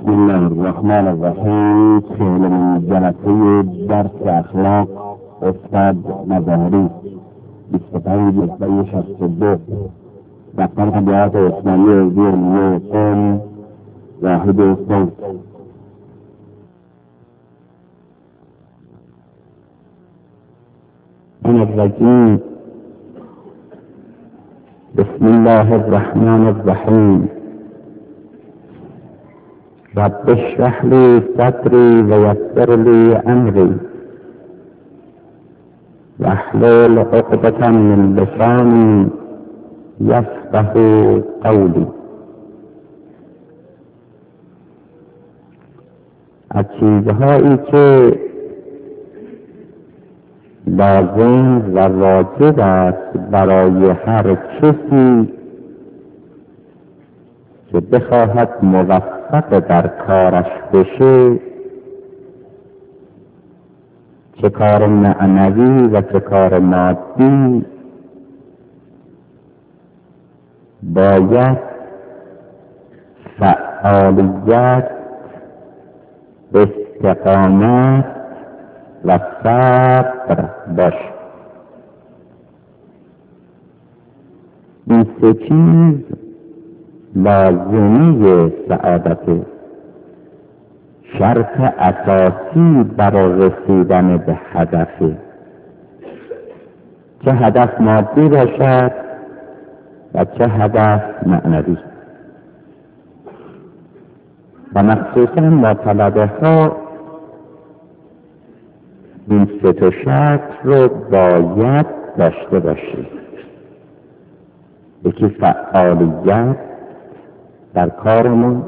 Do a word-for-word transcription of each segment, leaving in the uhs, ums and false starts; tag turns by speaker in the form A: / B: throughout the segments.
A: بسم الله الرحمن الرحیم. خیلی من جلسه درس اخلاق استاد مظاهری بیست و پنج جلسه شصت و دو دفتر طبیعت عثمانی زیر نیه قوم واحد استاد. من الرجیم. بسم الله الرحمن الرحیم. رب اشرح لي صدري ويسر لي امري واحلل عقدة من لساني يفقهوا قولي. از چیزهایی که لازم و واجب است برای هر کسی که بخواهد موفق در کارش بشه، چه کار معنوی و چه کار مادی، باید فعالیت، استقامت و صبر باشه. این سه چیز لازمی سعادت، شرط اساسی برای رسیدن به هدف، چه هدف مادی باشد و چه هدف معنوی. و مخصوصا با طلبه ها این سه تا شرط رو باید داشته باشید. یکی فعالیت در کارمون،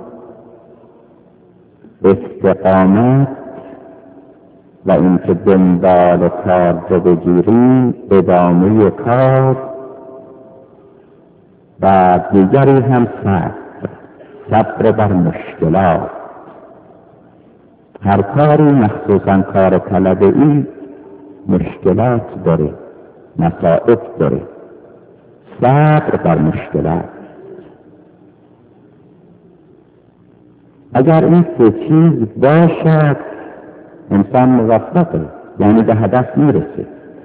A: استقامت و اینکه دنبال کار رو بگیریم، ادامه کار، و دیگری هم صبر، صبر بر مشکلات. هر کاری مخصوصا کار طلبه‌ای مشکلات داره، مصائب داره. صبر بر مشکلات. اگر این سه چیز باشد انسان موفقه، یعنی به هدف میرسه.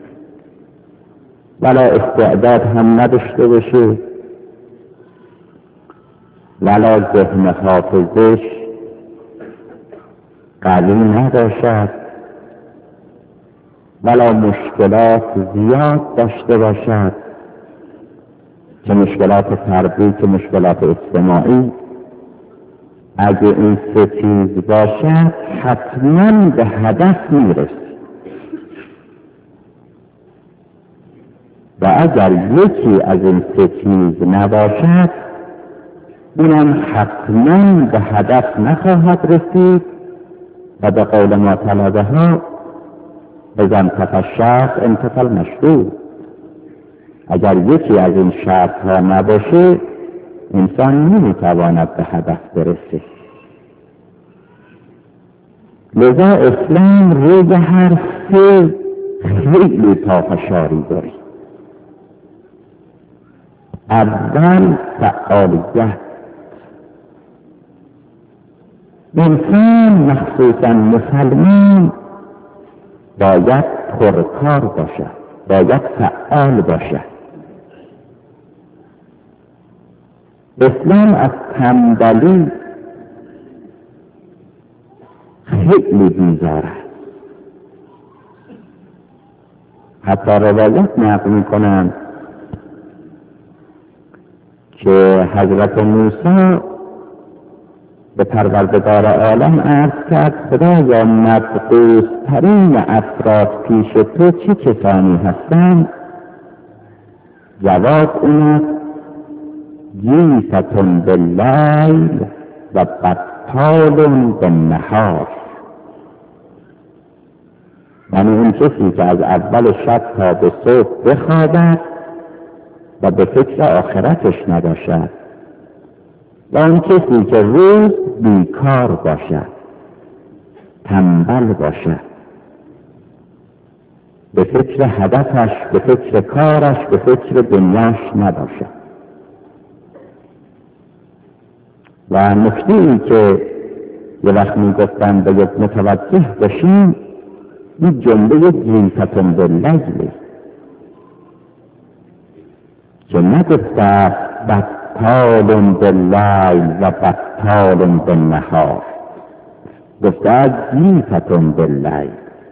A: ولا استعداد هم نداشته باشه، ولا ذهن حافظش قوی نباشد، ولا مشکلات زیاد داشته باشد، چه مشکلات فردی چه مشکلات اجتماعی. اگه این سه چیز باشد حتما به هدف میرسه. و اگر یکی از این سه چیز نباشد، اونم حتما به هدف نخواهد رسید. و به قول ما طلبه ها اذا انتفى الشرط انتفى المشروط. اگر یکی از این شرط ها نباشه انسان نمیتواند به هدف برسه. لذا اسلام روی هر سه خیلی پافشاری داره. اول فعالیت. انسان مخصوصا مسلمان باید پرکار باشد، باید فعال باشد. اسلام از تنبلی خیلی بیزار است. حتی روایت نقل میکنند که حضرت موسی به پروردگار عالم عرض کرد خدایا مبعوث ترین افراد پیش تو چه کسانی هستند؟ جواب اون است جیفتون باللیل و بطالون بالنهار. یعنی اون کسی که از اول شب تا به صبح بخوابد و به فکر آخرتش نباشد، و اون کسی که روز بیکار باشد، تنبل باشد، به فکر هدفش، به فکر کارش، به فکر دنیاش نباشد. و نکته‌ای که یه وقت میگفتن باید متوجه باشیم این جمله جیفتون باللیل که نگفته بطال باللیل و بطال بالنهار، گفته جیفتون باللیل،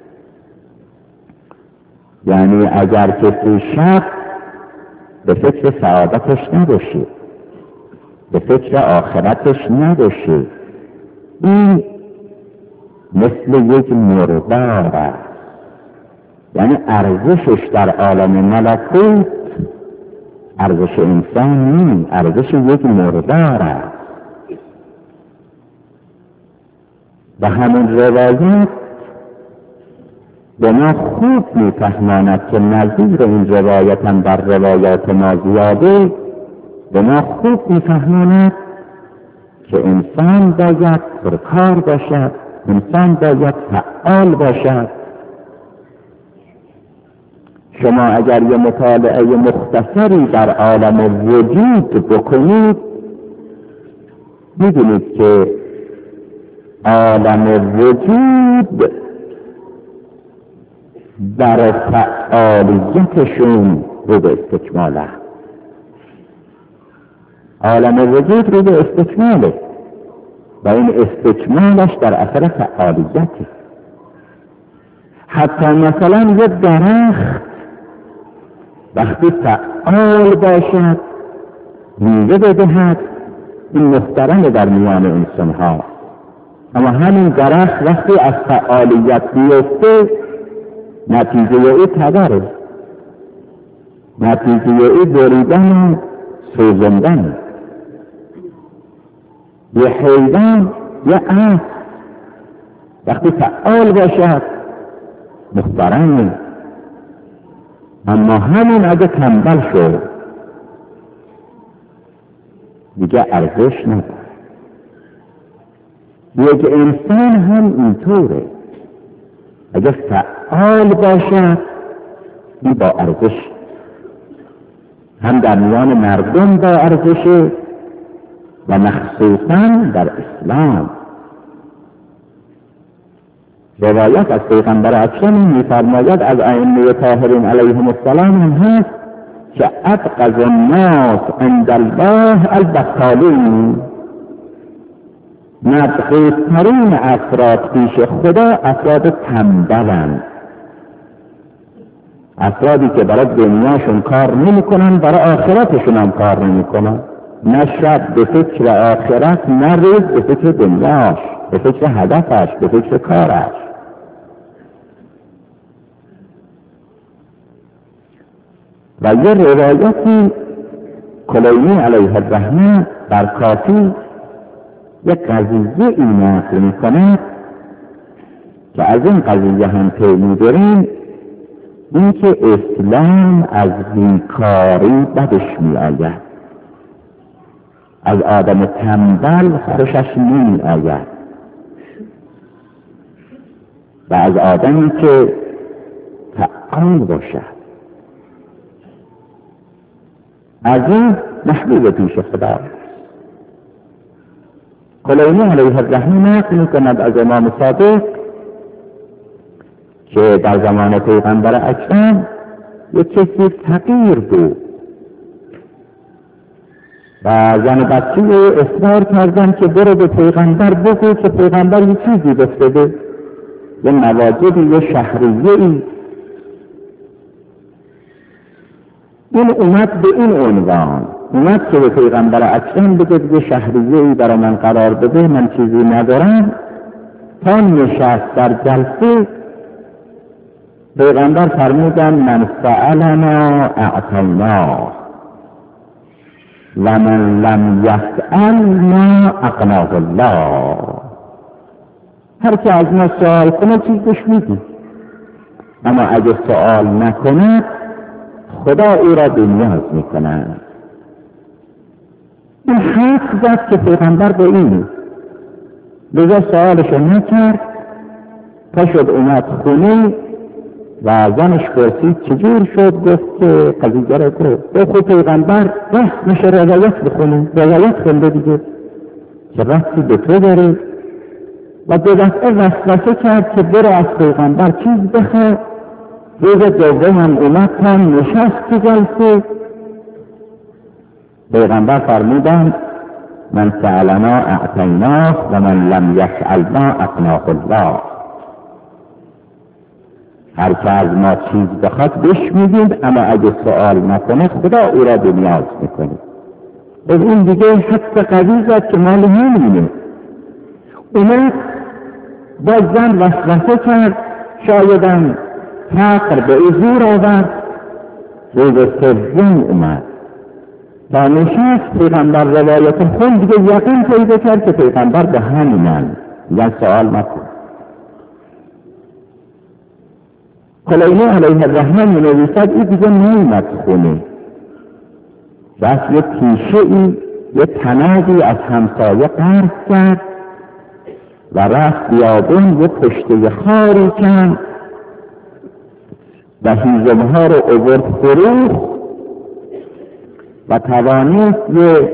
A: یعنی اگر کسی شب به فکر سعادتش نباشه، به فکر آخرتش نباشه، این مثل یک مردار است، یعنی ارزشش در عالم ملکوت ارزش انسان نیست، ارزش یک مردار است. و همون روایت به ما خوب میفهماند که نظیر این روایت هم در روایات ما زیاده، به ما خوب میفهماند که انسان باید پرکار باشد، انسان باید فعال باشد. شما اگر یه مطالعه مختصری در عالم وجود بکنید می‌بینید که عالم وجود در فعالیتشون رو به استکماله، عالم وجود رو به استکماله و این استکمالش در اثر فعالیته. حتی مثلا یه درخت وقتی فعال باشد میوه بدهد، این محترمه در میان انسان ها، اما همین درخت وقتی از فعالیت بیفته نتیجه او تبره، نتیجه او بریدن و سوزندن. یه حیوان، یه اسب وقتی فعال باشد محترمه، اما همون اگه تنبل شد دیگه ارزش نداره. یک انسان هم اینطوره، اگه فعال باشد این با ارزش، هم در میان مردم با ارزشه و مخصوصا در اسلام. روایت از پیغمبر اکرم می‌فرماید از ائمه طاهرین علیهم السلام هم هست که ابغض الناس عند الله البطالین، نبغض‌ترین افراد پیش خدا افراد تنبلند، افرادی که برای دنیاشون کار نمی‌کنن، برای آخرتشون هم کار نمی‌کنن، نه شب به فکر آخرت، نه روز به فکر دنیاش، به فکر هدفش، به فکر کارش. و یه روایتی کلینی علیه الرحمه در کافی یک قضیه این نقل می‌کند که از این قضیه هم پی می‌بریم، این که اسلام از بیکاری بدش می‌آید، از آدم تنبل خوشش نمی‌آید و از آدمی که فعال باشد. از این محبوب پیش خدا. کلینی علیه الرحمه نقل می‌کند از امام صادق که در زمان پیغمبر اکرم یک کسی فقیر بود و زن بچه اصرار کردن که برو به پیغمبر بگو که پیغمبر یه چیزی بفرده، یه مواجبی، یه شهریه‌ای. این اومد به این عنوان، اومد که به پیغمبر اکرم بگه دیگه شهریه‌ای برای من قرار بده، من چیزی ندارم. تا نشست در جلسه پیغمبر فرمودن من سألنا اعطیناه و من لم یسأل ما اغناه الله. هر که از ما سوال کنه چیز بهش میدی، اما اگه سوال نکنه خدا او را بی‌نیاز میکنه. این حق داد که پیغمبر به این لذا سوالشو نکرد، تا شد اومد خونه و زنش پرسید چجور شد، گفت که قضیه را گفت. خود پیغمبر رفت میشه روایت بخونه، روایت خونده دیگه که رفتی به تو داره و دو دفعه وسوسه کرد که برو از پیغمبر چیز بخواه. روز دوم هم اومد تا نشست تو جلسه. پیغمبر فرمودند من سألنا اعطیناه و من لم یسألنا اقناه الله. هر که از ما چیز بخواد بهش میدیم، اما اگه سوال نکنه خدا او را به نیاز میکنه. از این دیگه حتی قوی زد که مال همینه. اومد با زن وسوسه کرد، شایدم فقر به او زور آورد. روز سوم اومد تا نشست پیغمبر روایت خون دیگه یقین پیدا کرد که پیغمبر به همینن، میگن سوال نکن. کلینی علیه الرحمن می نویسد این دیگه نیمت خونه، دست یه تیشه ای یه تنابی از همسایه قرض کرد و رفت بیابون یه پشته خاری کند و هیزمها رو عبرد فروخت و توانست یه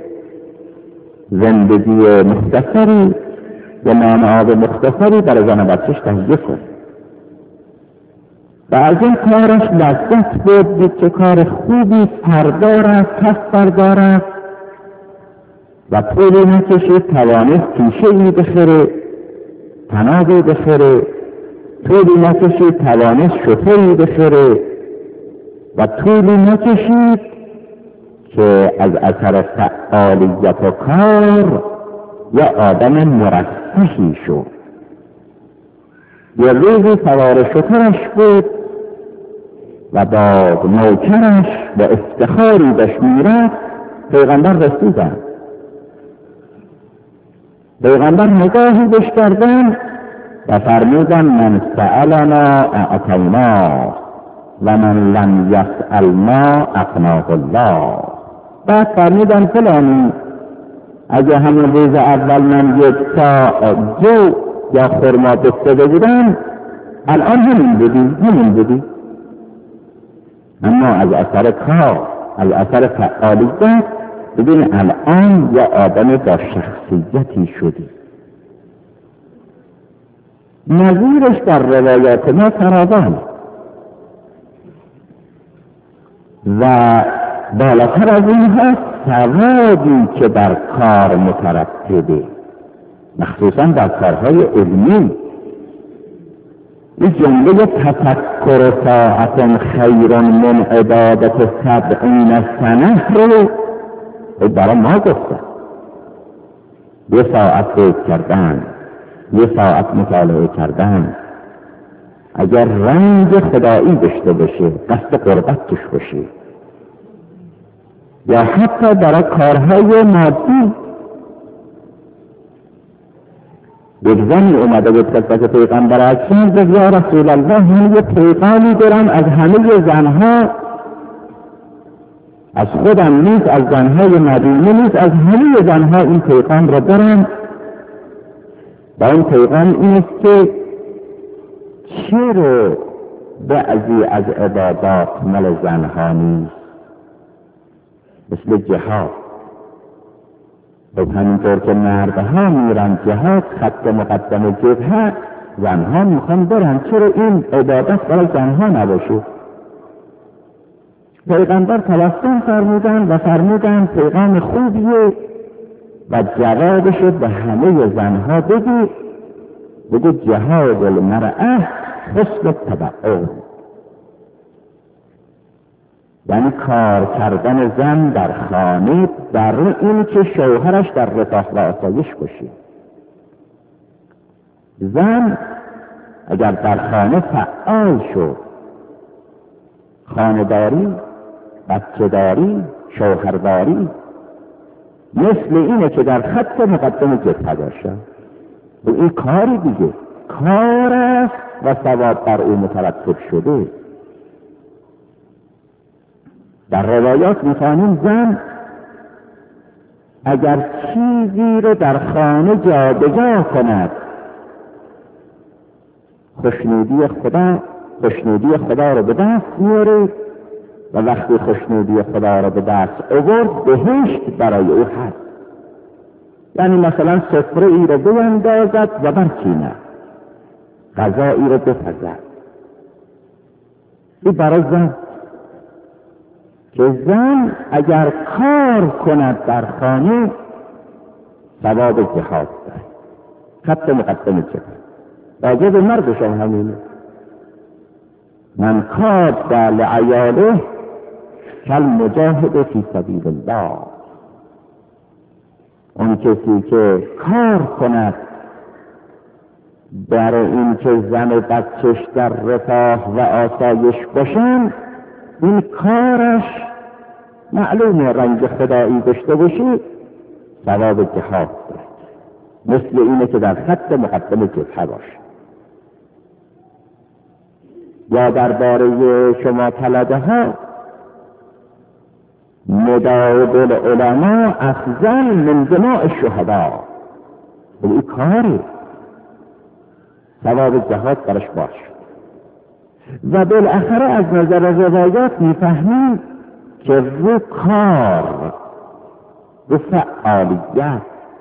A: زندگی مختصری و نان آب مختصری برای زن و بچه‌اش تهیه کرد. و از این کارش لذت بود، دید که کار خوبی سردار است، پس سردار است و طولی نکشید توانست تیشه ای بخره، تنابی بخره، طولی نکشید توانست شتری بخره و طولی نکشید که از اثر فعالیت و کار یا آدم مرفهی شد. یه روزی سوار شترش بود و با نوکرش با افتخاری بهش میرفت. پیغمبر رسیدن، پیغمبر نگاهی بهش کردن و فرمودن من سألنا اعطیناه و من لم یسألنا اقناه الله. بعد فرمودن فلانی اگه همون روز اول من یک تا جو یا خرما بستده بودم الان همین بودی همین بودی اما از اثر کار، از اثر فعالیت ببین الان یا آدم با شخصیتی شدی. نظیرش در روایات ما فراوان و بالاتر از این هست ثوابی که در کار مترتبه، مخصوصا در کارهای علمی. این جمله تفکر ساعت خیر من عبادت سبعین سنه رو برای ما گفتن. یه ساعت فکر کردن، یه ساعت مطالعه کردن، اگر رنگ خدایی داشته باشه، قصد قربت توش باشه، یا حتی برای کارهای مادی. یک زنی اومده بود خدمت پیغمبر اکرم گفت یا رسول الله من یه پیغامی دارم از همه زنها، از خودم نیست، از زنهای مدینه نیست، از همه زنها این پیغام را دارم و این پیغام این است که چرا بعضی از عبادات مال زنها نیست، مثل جهاد. و همینطور که مردها میرن جهاد خط مقدم جبهه، زنها میخوان برن، چرا این عبادت برای زنها نباشه؟ پیغمبر تبسم فرمودن و فرمودن پیغام خوبیه و جوابش به همه زنها بگی، بگی جهاد المرأة حسن التبعل، یعنی کار کردن زن در خانه در این که شوهرش در رفاه و آسایش باشه. زن اگر در خانه فعال شد، خانه‌داری، بچه‌داری، شوهرداری، مثل اینه که در خط مقدم جبهه باشه. و این کاری دیگه کار است و ثواب بر او مترتب شده. در روایات می‌خوانیم زن اگر چیزی رو در خانه جابجا کند، خوشنودی خدا خوشنودی خدا رو به دست میاره و وقتی خوشنودی خدا رو به دست آورد بهشت برای او هست. یعنی مثلا سفره ای رو بیندازد و برچیند، غذایی رو بپزد. این برای زن که زن اگر کار کند در خانه ثواب جهاد دارد. خط مقدم جهاد واجب مردش هم همینه. من کاد لعیاله کالمجاهد فی سبیل الله. اون کسی که کار کند برای این که زن و بچهش در رفاه و آسایش باشن، این کارش معلوم رنگ خدایی داشته باشه، ثواب جهاد دارد. مثل اینه که در خط مقدم جبهه باشه. یا درباره شما طلبه ها مداود العلماء افضل من دماء الشهداء. این کاری ثواب جهاد برش باش. و بالاخره از نظر روایات میفهمیم که رو کار و فعالیت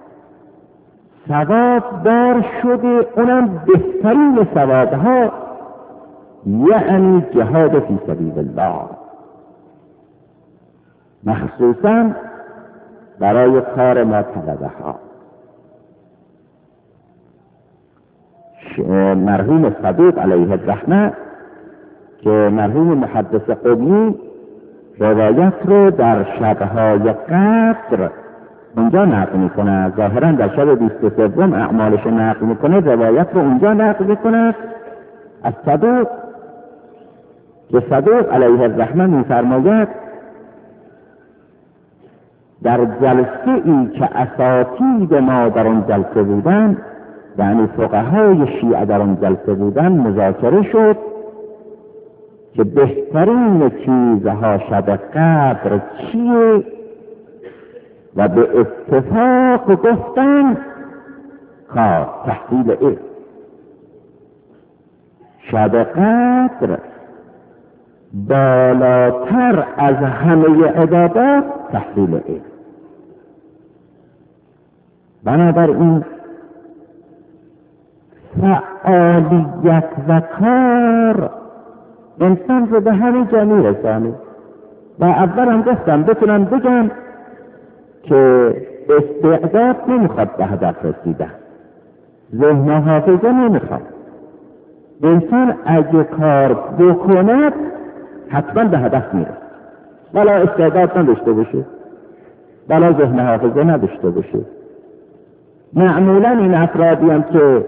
A: ثواب دار شده، اونم بهترین ثوابها، یعنی جهاد فی سبیل الله، مخصوصا برای کار ما طلبه ها. مرحوم صدوق علیه الرحمه که مرحوم محدث قمی روایت رو در شبهای قدر اونجا نقل میکنه، ظاهرا در شب بیست و سوم اعمالش نقل میکنه، روایت رو اونجا نقل میکنه از صدوق که صدوق علیه الرحمه میفرماید در جلسه ای که اساتید ما در آن جلسه بودن، یعنی فقهای شیعه در آن جلسه بودن، مذاکره شد که بهترین چیزها شب قدر چیه و به اتفاق گفتن کار تحصیل علم. شب قدر بالاتر از همه عبادات تحصیل علم. بنابراین فعالیت و کار انسان رو به همه جا میرسانه. و اول هم گفتم بتونم بگم که استعداد نمیخواد به هدف رسیدن، ذهن و حافظه نمیخواد. انسان اگه کار بکند حتما به هدف میرسه، بلا استعداد نداشته باشه، بلا ذهن حافظه نداشته باشه. معمولا این افرادی هم که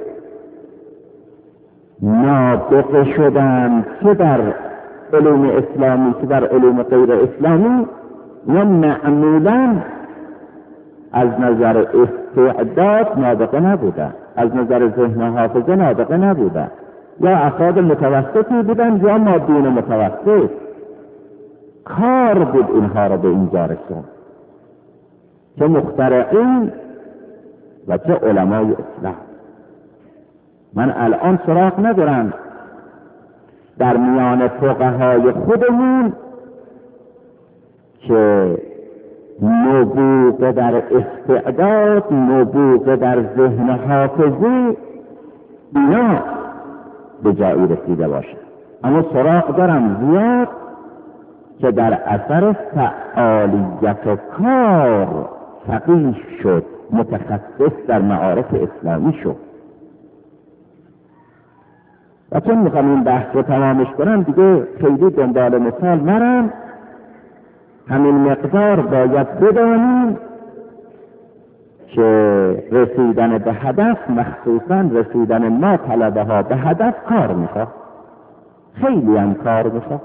A: ناطق شدن چه در علوم اسلامی چه در علوم غیر اسلامی، یا معمولا از نظر استعداد نابغه نبودن، از نظر ذهن حافظه نابغه نبودن، یا افراد متوسطی بودن یا مادون متوسط. کار بود اینها را به اینجا رسون، چه مخترعین و چه علمای اسلام. من الان سراغ ندارم در میان فقهای خودمون که نبوغ در استعداد، نبوغ در ذهن حافظه اینا به جایی رسیده باشه، اما سراغ دارم زیاد که در اثر فعالیت و کار فقیه شد، متخصص در معارف اسلامی شد. و چون میخوام این بحث رو تمامش کنم دیگه خیلی دنبال مثال نرم، همین مقدار باید بدانیم که رسیدن به هدف، مخصوصا رسیدن ما طلبه ها به هدف، کار میخواد، خیلی هم کار میخواد.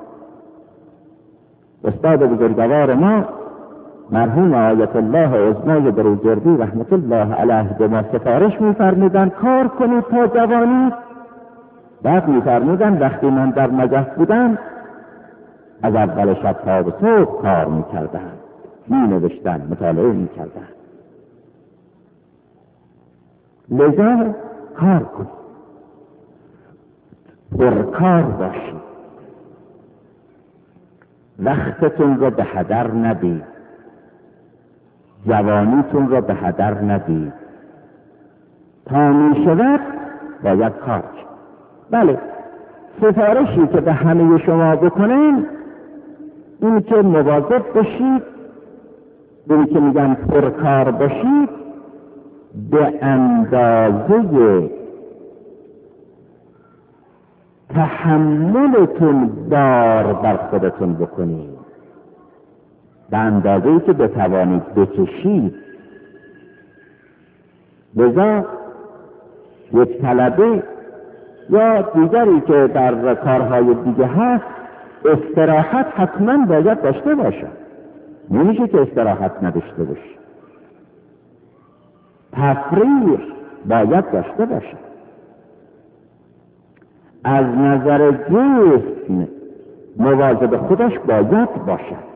A: استاد بزرگوار ما مرحوم آیت الله عظمای بروجردی رحمت الله علیه به ما سفارش میفرمودن کار کنید تا جوانی. بعد میفرمودن وقتی من در نجف بودم از اول شب تا به صبح کار میکردن، مینوشتن، مطالعه میکردن. لذا کار کنید، پرکار باشید، وقتتون رو به هدر ندید، جوانیتون را به هدر ندید. تا می شود باید کار. بله، سفارشی که به همه شما بکنن این که مواظب باشید، این که میگن پرکار باشید، به اندازه تحملتون بار بر خودتون بکنید، به اندازه‌ای که بتوانید بکشید. لذا یک طلبه یا دیگری که در کارهای دیگه هست، استراحت حتما باید داشته باشه. نمیشه که استراحت نداشته باشه. تفریح باید داشته باشه. از نظر جسم مواظب خودش باید باشد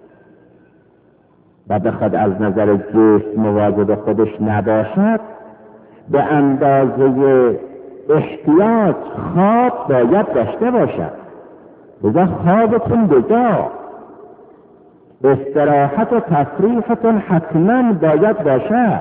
A: و بخواد از نظر جسم مواظب خودش نباشد، به اندازه احتیاج خواب باید داشته باشد. لذا خوابتون بجا، استراحت و تفریحتون حتما باید باشد،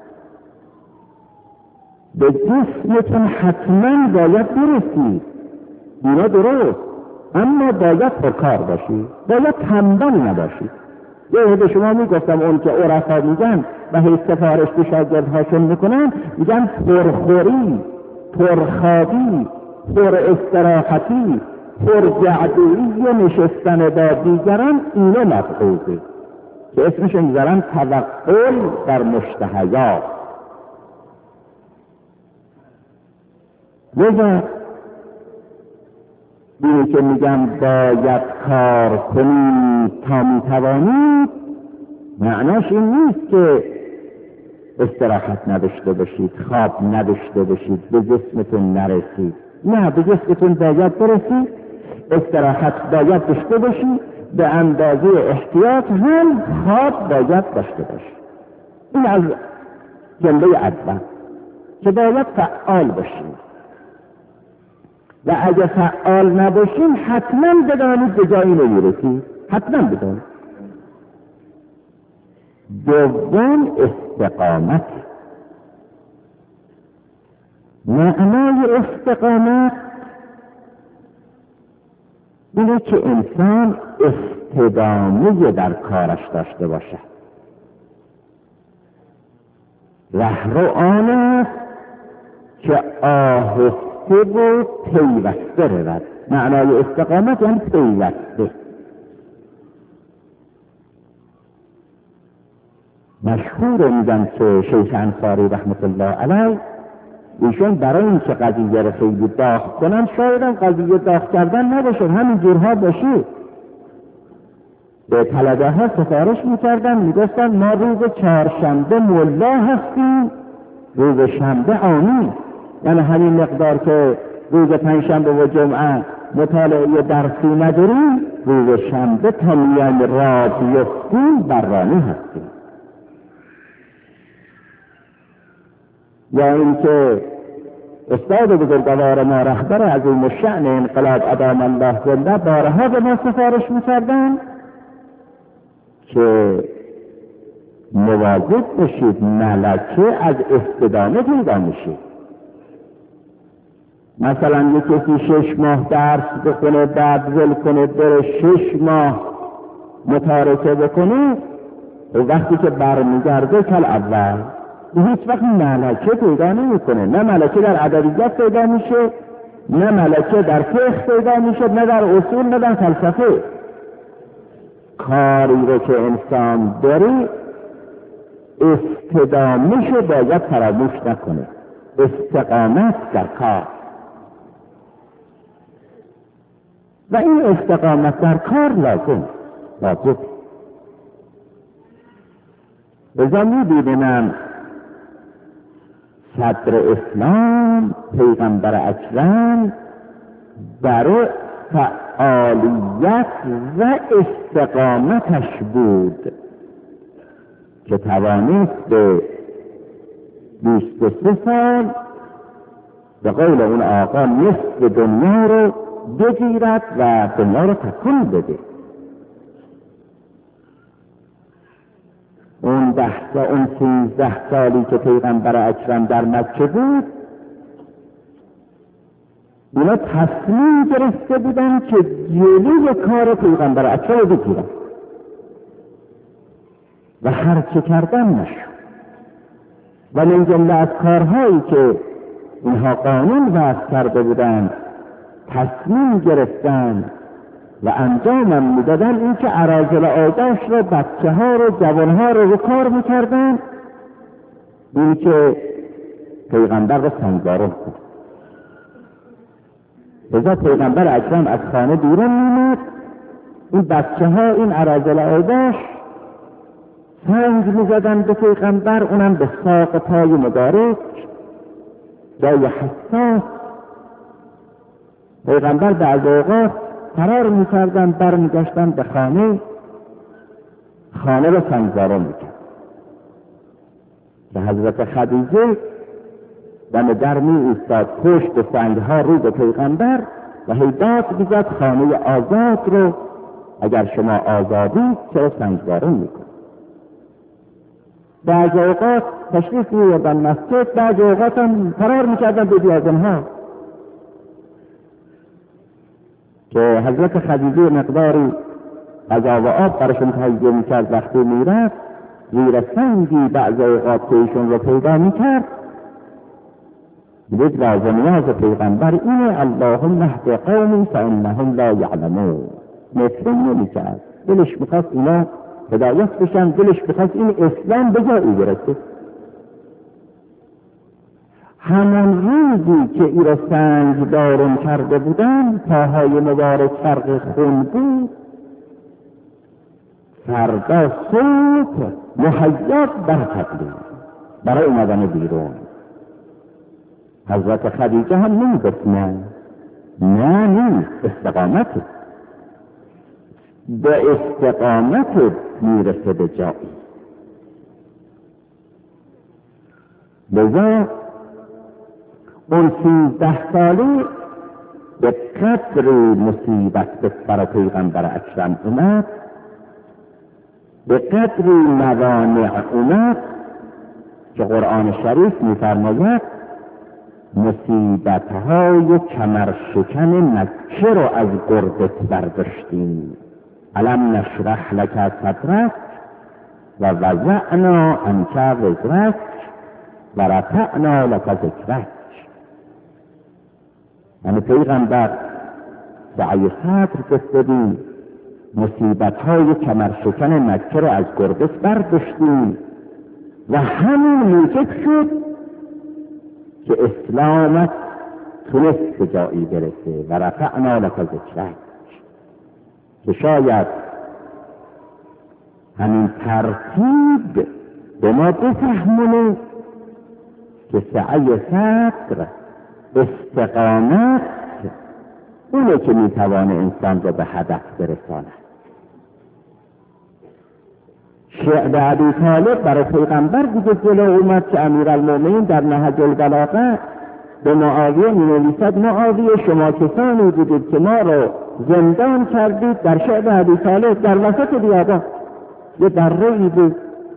A: به جسمتون حتما باید برسید. اینا درست، اما باید پرکار باشید، باید تنبل نباشید. یه به شما میگفتم اون که عرفا میگن و هی سفارش به شاگردهاشون میکنن، میگن پرخوری، پرخوابی، پر استراحتی، پرجعدویی و نشستن با دیگران، اینو مفعوضه که اسمش میذارن توقل در مشتهیات. لذا اینی که میگم باید کار کنید تا میتوانید، معناش این نیست که استراحت نداشته باشید، خواب نداشته باشید، به جسمتون نرسید. نه، به جسمتون باید برسید، استراحت باید داشته باشید، به اندازه احتیاط هم خواب باید داشته باشید. این از جمله اول که باید فعال باشید. و اگه فعال نباشین حتما بدانید به جایی نمیرسید، حتما بدانید. دوم استقامت. معنای استقامت اینه که انسان استدامه در کارش داشته باشد. رهرو آن است که آهسته و پیوسته رود. معنای استقامت یعنی پیوسته. مشهور میگن که شیخ انصاری رحمت الله علیه، ایشون برای این که قضیه رو خیلی داغ کنن، شاید هم قضیه داغ کردن نباشه، همین جورها باشه، به طلبه ها سفارش میکردن، میگفتن ما روز چهارشنبه ملا هستیم، روز شنبه آمین. یعنی همین مقدار که روز پنجشنبه و جمعه مطالعه درسی نداریم، روز شنبه تا میان رادیو خون برانی هستیم. یا اینکه استاد بزرگوار ما، رهبر عظیم الشأن انقلاب ادام الله زنده، بارها به ما سفارش می‌کردن که مواظب باشید ملکه از استدامه پیدا میشه. مثلا یک کسی شش ماه درس بکنه، بعد ول کنه، بره شش ماه متارکه بکنه، و وقتی که برمیگرده کل اول هیچ وقت ملکه پیدا نمیکنه. نه ملکه در ادبیات پیدا میشه، نه ملکه در فقه پیدا میشه، نه در اصول، نه در فلسفه. کاری رو که انسان داره استدامه‌شو باید فراموش نکنه. استقامت در کار. و این استقامت در کار لازم لازم بزا می‌بینم صدر اسلام پیغمبر اکرم برای فعالیت و استقامتش بود که توانست به بیست و سه سال به قول اون آقا نصف دنیا رو بگیرد و دنیا رو تکون بده. اون ده سال اون سیزده سالی که پیغمبر اکرم در مکه بود، اینا تصمیم گرفته بودن که جلوی کار پیغمبر اکرم رو بگیرن و هر چه کردن نشد. و من جمله از کارهایی که اینها قانون وضع کرده بودن تصمیم گرفتن و انجامم میدادن این که اراذل آداش رو، بچه ها رو، جوان ها رو رو کار میکردن، این که پیغمبر رو سنگبارون کرد. لذا پیغمبر اکرم از خانه بیرون میمد، این بچه ها، این اراذل آداش سنگ میزدن به پیغمبر، اونم به ساق پای مبارک، جای حساس. پیغمبر بعض اوقات فرار میکردن، برمیگشتن به خانه، خانه رو سنگزارو میکرد که حضرت خدیجه دم در می ایستاد، پشت سنگها رو به پیغمبر و هیدات میزد خانه آزاد رو اگر شما آزادی چرا سنگزارو میکن. بعض اوقات تشریف می‌آوردن مسجد، بعض اوقات هم فرار میکردن به بیابان‌ها که حضرت خدیجه مقداری غذا و آب براشون تهیه میکرد. وقتی میرفت زیر سنگی بعض اوقات که ایشون رو پیدا میکرد، دید لازم نیاز پیغمبر اینه اللهم اهد قومی فانهم لا یعلمون. مطمئن نمیکرد، دلش میخواست اینا هدایت بشن، دلش میخواست این اسلام به جایی برسه. همان روزی که ای را سنگ دارم کرده بودن، پاهای مبارک فرق خون بود، فردا صبح مهیّأ برکت بود برای اومدن بیرون. حضرت خدیجه هم نمیگفت نه نه نیست، استقامت به استقامت میرسه به جایی. لذا اون سیزده سالی به قدر مصیبت به سر پیغمبر اکرم اومد، به قدر موانع اومد که قرآن شریف می‌فرماید مصیبت‌های کمرشکن مکه رو از گردت برداشتیم. الم نشرح لک صدرک و وضعنا عنک وزرک و رفعنا لک ذکرک. یعنی پیغمبر سعی صدر گفتیم، مصیبت‌های کمرشکن مکه رو از گردت برداشتیم و همین موجب شد که اسلامت تونست به جایی برسه و رفعنا لک ذکرک. که شاید همین ترتیب به ما بفهمونه که سعی صدر، استقامت اونه که میتوانه انسان رو به هدف برساند. شعب ابی طالب برای پیغمبر دیگه جلو اومد که امیرالمومنین در نهج البلاغه به معاویه می‌نویسد معاویه شما کسانی بودید که ما رو زندان کردید در شعب ابی طالب در وسط بیابان، یه دره‌ای بود،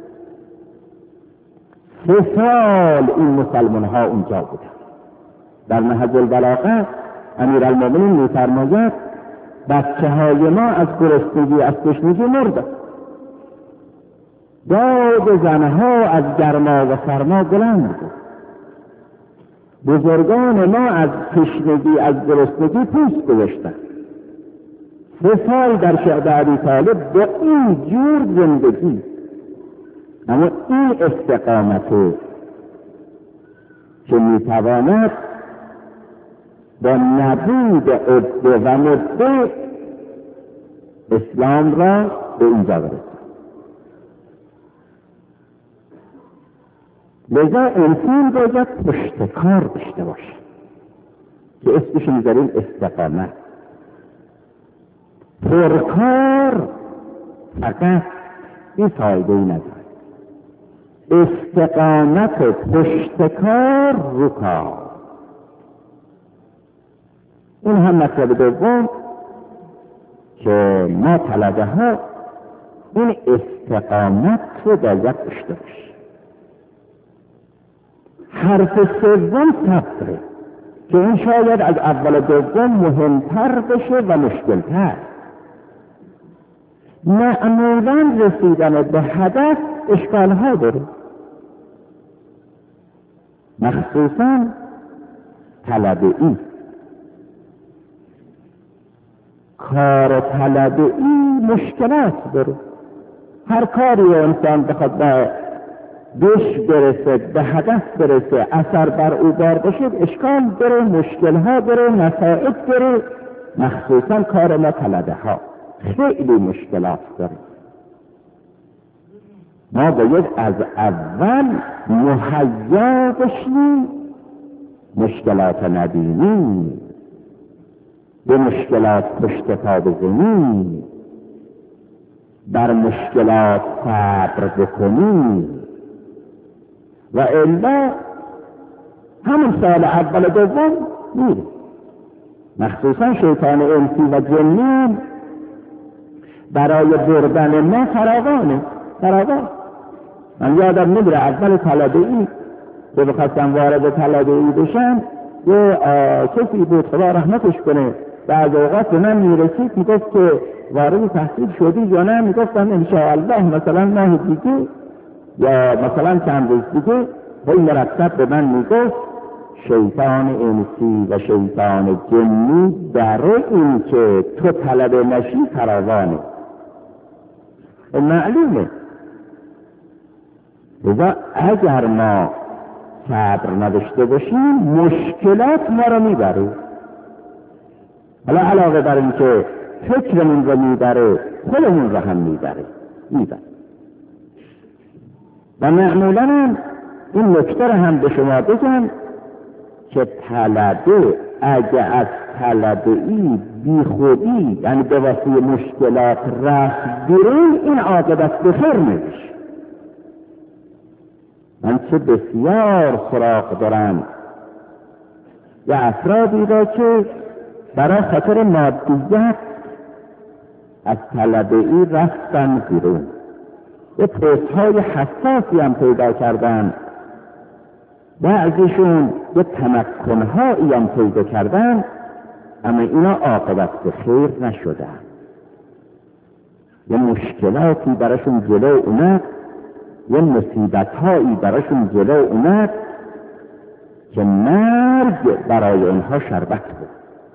A: سه سال این مسلمان ها اونجا بودن. در نهج البلاغه امیرالمومنین می‌فرماید بچه های ما از گرسنگی از تشنگی مردن، داد زنها از گرما و سرما بلند بود، بزرگان ما از تشنگی از گرسنگی پوست گذاشتن. سه سال در شعب ابی طالب به این جور زندگی، اما این استقامت که میتواند با نبود عده و مده اسلام را به اینجا برسد. لذا انسان باید پشتکار داشته باشه که اسمش میذاریم استقامت. پرکار فقط این فایده ای نداره. استقامت و پشتکار رو کار. این هم مطلب دوم که ما طلبه ها این استقامت رو باید داشته باشه. حرف سوم صبره که این شاید از اول دوم مهمتر بشه و مشکلتر. معمولا رسیدن به هدف اشکالها داره، مخصوصا طلبه‌ای. کار طلبه‌ای مشکلات داره. هر کاری انسان بخواد به بهش برسه، به هدف برسه، اثر بر او بار بشه، اشکال داره، مشکلها داره، مسائل داره. مخصوصا کار ما طلبه ها خیلی مشکلات داره. ما باید از اول مهیا بشیم مشکلات نبینیم، به مشکلات پشت پا بزنیم، بر مشکلات صبر بکنیم، و الا همون سال اول دوم میره. مخصوصا شیطان انسی و جنی برای بردن ما فراوانه فراوان. من یادم نمیره اول طلبه‌ای که بخواستم وارد طلبه‌ای بشم، یه کسی بود خدا رحمتش کنه، بعض اوقات به من میرسید میگفت که وارد تحصیل شدی یا نه، میگفتم انشاءالله مثلا ماه دیگه یا مثلا چند روز دیگه. وی مرتب به من میگفت شیطان انسی و شیطان جنی برای این که تو طلبه نشی فراوانه. معلومه. لذا اگر ما صبر نداشته باشیم مشکلات ما رو میبره. حالا علاوه بر این که فکرمون رو میبره، خودمون رو هم میبره میبره و معمولا این نکته رو هم به شما بگم که طلبه اگه از طلبه‌ای بی خودی، یعنی به واسطه مشکلات رفت بیرون، این عاقبت به خیر نمیشه. من چه بسیار سراغ دارم یا افرادی را که برای خاطر مادیت از طلبه‌ای رفتن بیرون، یه پست‌های حساسی هم پیدا کردن، بعضیشون یه تمکن‌هایی هم پیدا کردن، اما اینا عاقبت به خیر نشدن. یه مشکلاتی براشون جلو اومد، یه مصیبت‌هایی براشون جلو اومد که مرگ برای اونها شربت بود.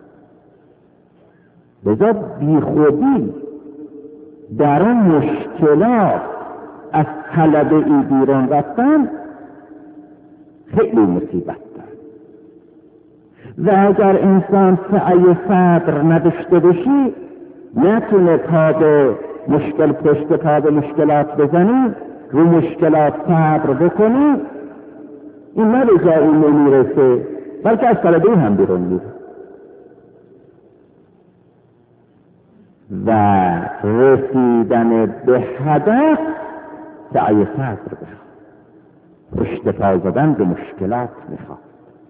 A: لذا بی خودی در اون مشکلات از طلبه‌ای بیرون رفتن خیلی مصیبت دارد. و اگر انسان سعی صبر نداشته باشی، نتونه پا به مشکل پشت پا به مشکلات بزنی، رو مشکلات صبر بکنی، این نه به جایی نمیرسه، بلکه از طلبه‌ای هم بیرون میره. و رسیدن به هدف سعی صبر بخواد، پشت پا زدن به مشکلات میخواد.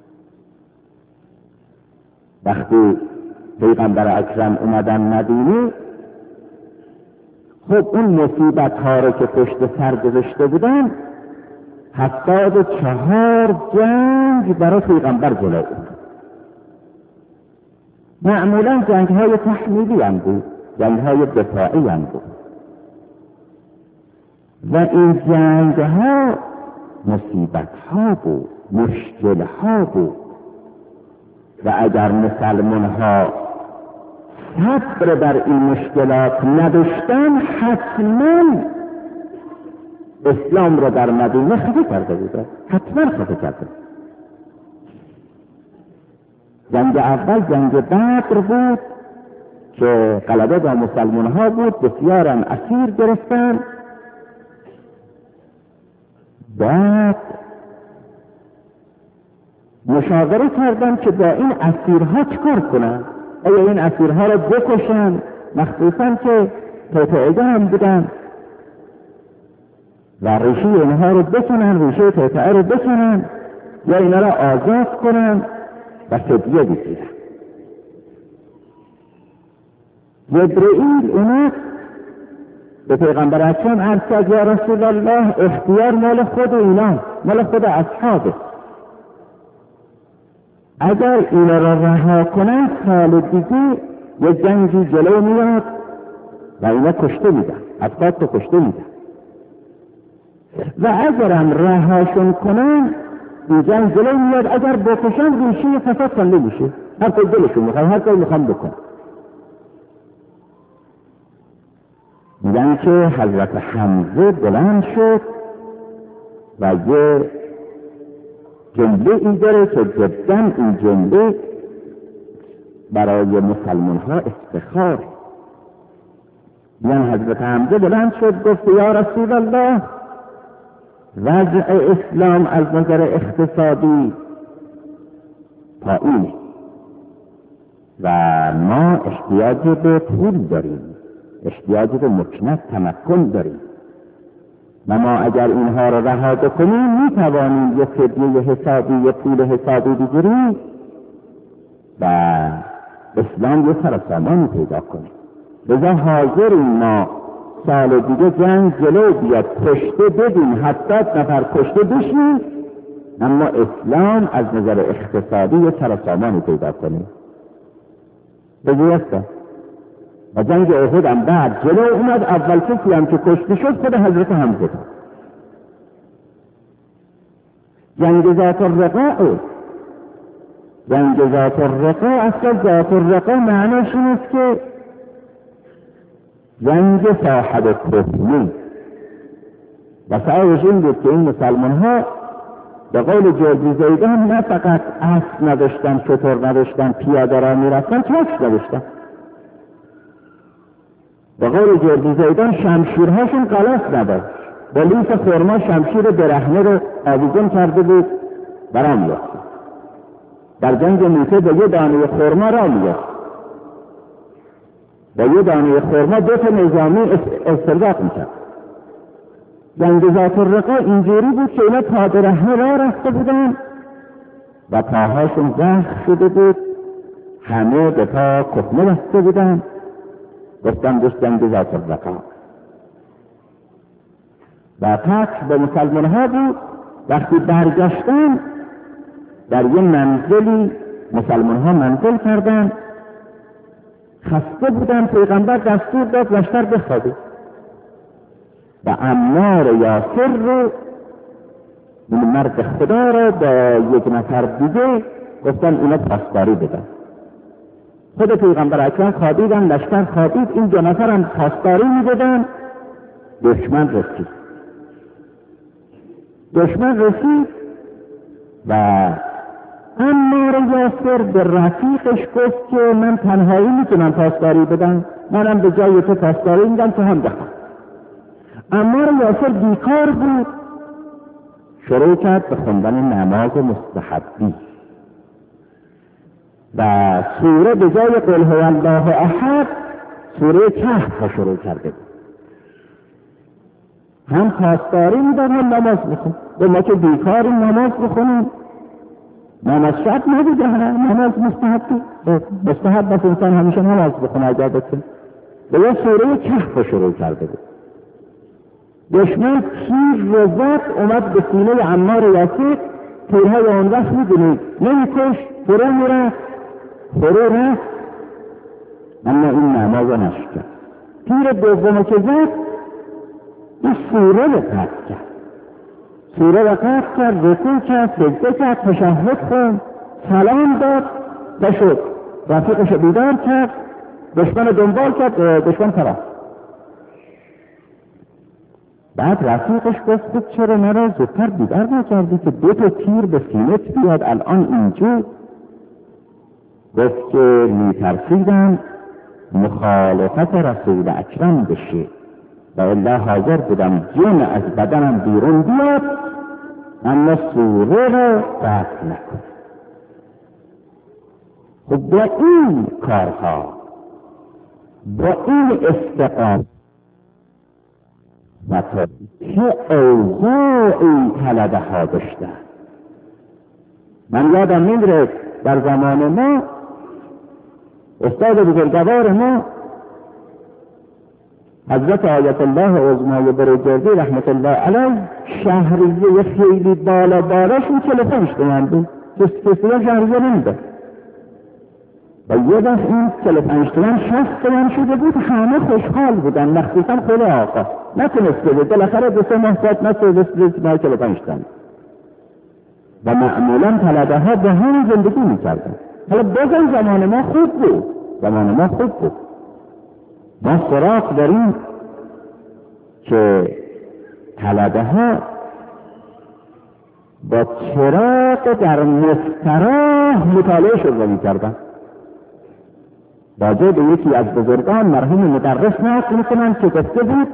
A: وقتی پیغمبر اکرم اومدن مدینه، خب اون مصیبت ها رو که پشت سر گذاشته بودن، هفتاد و چهار جنگ برای پیغمبر جلو بود. معمولا جنگ های تحمیلی هم بود، جنگ های دفاعی هم بود، و این جنگ ها مصیبت ها بود، مشکل ها بود. و اگر مسلمان ها صبر بر این مشکلات نداشتن، حتما اسلام را در مدینه خفه کرده بوده، حتما خفه کرده. جنگ اول جنگ بدر بود که غلبه بر مسلمان ها بود، بسیارم اسیر گرفتن. بعد مشاوره کردن که با این اسیرها چکار کنن، آیا این اسیرها را بکشن، مخصوصا که توطئه هم بودن، و ریشه اینها رو بکنن، ریشه توطئه رو بکنن، یا اینا را آزاد کنن و فدیه بگیرن. جبرئیل اومد به پیغمبر اکرم عرض کرد یا رسول الله اختیار مال خود اینا، مال خود اصحابه، اگر اینا را رها کنند سال دیگه یه جنگی جلو میاد و اینا کشته میدن، اصحاب تو کشته میدن و اگرم رهاشون کنن این جنگ جلو میاد، اگر بکشن ریشه فساد کنده میشه، هر کاری دلشون میخواد، هر کاری میخوام بکن. میگن که حضرت حمزه بلند شد و یه جمله ای داره که جدا این جمله برای مسلمان ها افتخار. میگن حضرت حمزه بلند شد گفت یا رسول الله وضع اسلام از نظر اقتصادی پایینه و ما احتیاج به پول داریم، احتیاج به مکنت تمکن داریم و ما اگر اینها را رها بکنیم میتوانیم یه فدیه حسابی، یه پول حسابی بگیریم و اسلام یه سرسامانی پیدا کنیم. لذا حاضریم ما سال دیگه جنگ جلو بیاد، کشته بدیم، هفتاد نفر کشته بشیم، اما اسلام از نظر اقتصادی یه سرسامانی پیدا کنیم. بگیرسته و جنگ احد هم بعد جلو اومد، اول کسی هم که کشته شد خود حضرت حمزه بود. جنگ ذات الرقاع، جنگ ذات الرقاع اصلا ذات الرقاع معنیش این است که جنگ صاحب کهنه و سعیش این بود که این مسلمان ها به قول جرجی زیدان نه فقط اسب نداشتن، شتر نداشتن، پیاده را میرفتن، کفش نداشتن. به قول جرجی زیدان شمشیرهاشون غلط نداشت، با لیف خرما شمشیر برهنه رو آویزون کرده بود برا میافت. در جنگ موته به یه دانه خرما را میافت، با یه دانه خرما دو تا نظامی استرزاق میکرد. جنگ ذات الرقاع اینجوری بود که اینا پا برهنه را رفته بودن و پاهاشون زخم شده بود، همه به پا کهنه بسته بودن. گفتم دوست جنگ ذات الرقاع و فتح به مسلمان ها بود. وقتی برگشتن در یه منزلی مسلمان ها منزل کردن، خسته بودن، پیغمبر دستور داد لشکر بخوابه و عمار یاسر رو، این مرد خدا رو با یک نفر دیگه گفتن اینا پاسداری بدن. خود پیغمبر اکرم خوابیدن، لشکر خوابید، این دو نفر هم پاسداری میدادن. دشمن رسید دشمن رسید و عمار یاسر به رفیقش گفت که من تنهایی میتونم پاسداری بدم، منم به جای تو پاسداری میدم، تو هم بخواب. عمار یاسر بیکار بود، شروع کرد به خوندن نماز مستحبی و سوره به جای قل هو الله احد سوره کهف را شروع کرده بود. هم پاسداری میدن هم نماز بخون. به ما که بیکاریم نماز بخونیم، نماز شب نبوده، نماز مستحبی مستحب بس انسان همیشه نماز بخونه اگر بتون. به یه سوره کهف را شروع کرده بود. دشمن تیر رو زد، اومد به سینه عمار یاسر. تیرهای اون وقت میدونید نمیکش، فرو میرفت فرو رفت، اما این نماز رو نشکرد. تیر دوم که زد این سوره رو قطع کرد، سوره رو قطع کرد، رکوع کرد، سجده کرد، تشهد خوند، سلام داد و شد. رفیقش رو بیدار کرد، دشمن دنبال کرد، دشمن فرار. بعد رفیقش گفت چرا مرا زودتر بیدار نکردی که دو تا تیر به سینت بیاد الان اینجا؟ گفت که میترسیدم مخالفت رسول اکرم بشه و الا حاضر بودم جون از بدنم بیرون بیاد، اما سوره رو قطع نکن. خب با این کارها، با این استقامت و تا چه اوضاعی طلبه ها داشتن. من یادم میگره در زمان ما استاد بزرگوار ما حضرت آیت الله عظمای بروجردی رحمت الله علیه شهریه خیلی بالا بالاشون چهل و پنج تومن بود، کسی شهریه نمیده و یه دست این چهل و پنج تومن شصت تومن شده بود. همه خوشحال بودن، مخصوصا خود آقا نتونسته بود، بالاخره دو سه ماه ساعت نتونسته ماه چهل و پنج تومن و معمولا طلبه ها به هم زندگی میکردن. حالا بازم زمان ما خوب بود، زمان ما خوب بود. ما سراغ داریم که طلبه ها با چراغ در مستراح مطالعه شروع میکردن. راجع به یکی از بزرگان مرحوم مدرس نقل میکنن که گفته بود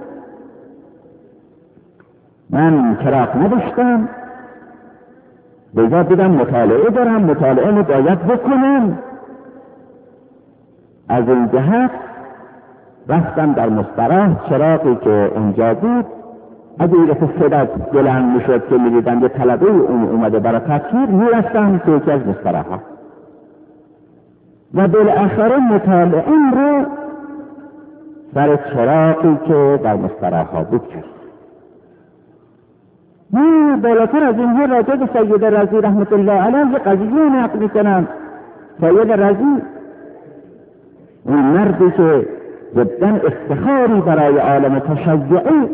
A: من چراغ نداشتم، بذار دیدم مطالعه دارم، مطالعه می باید بکنم، از این جهت رفتم در مستراح. چراغی که اونجا بود اگه یه دفعه صدا بلند میشد که میدیدم یه طلبه اون اومده برای تطهیر، میرفتم که یکی از مستراحها و بالاخره مطالعه رو سر چراغی که در مستراحها بود کرد. من بالاتر از اینها راجع به سید رضی رحمت الله علیه قضیه نقل میکنم. سید رضی اون مردی که جدا افتخاری برای عالم تشیعی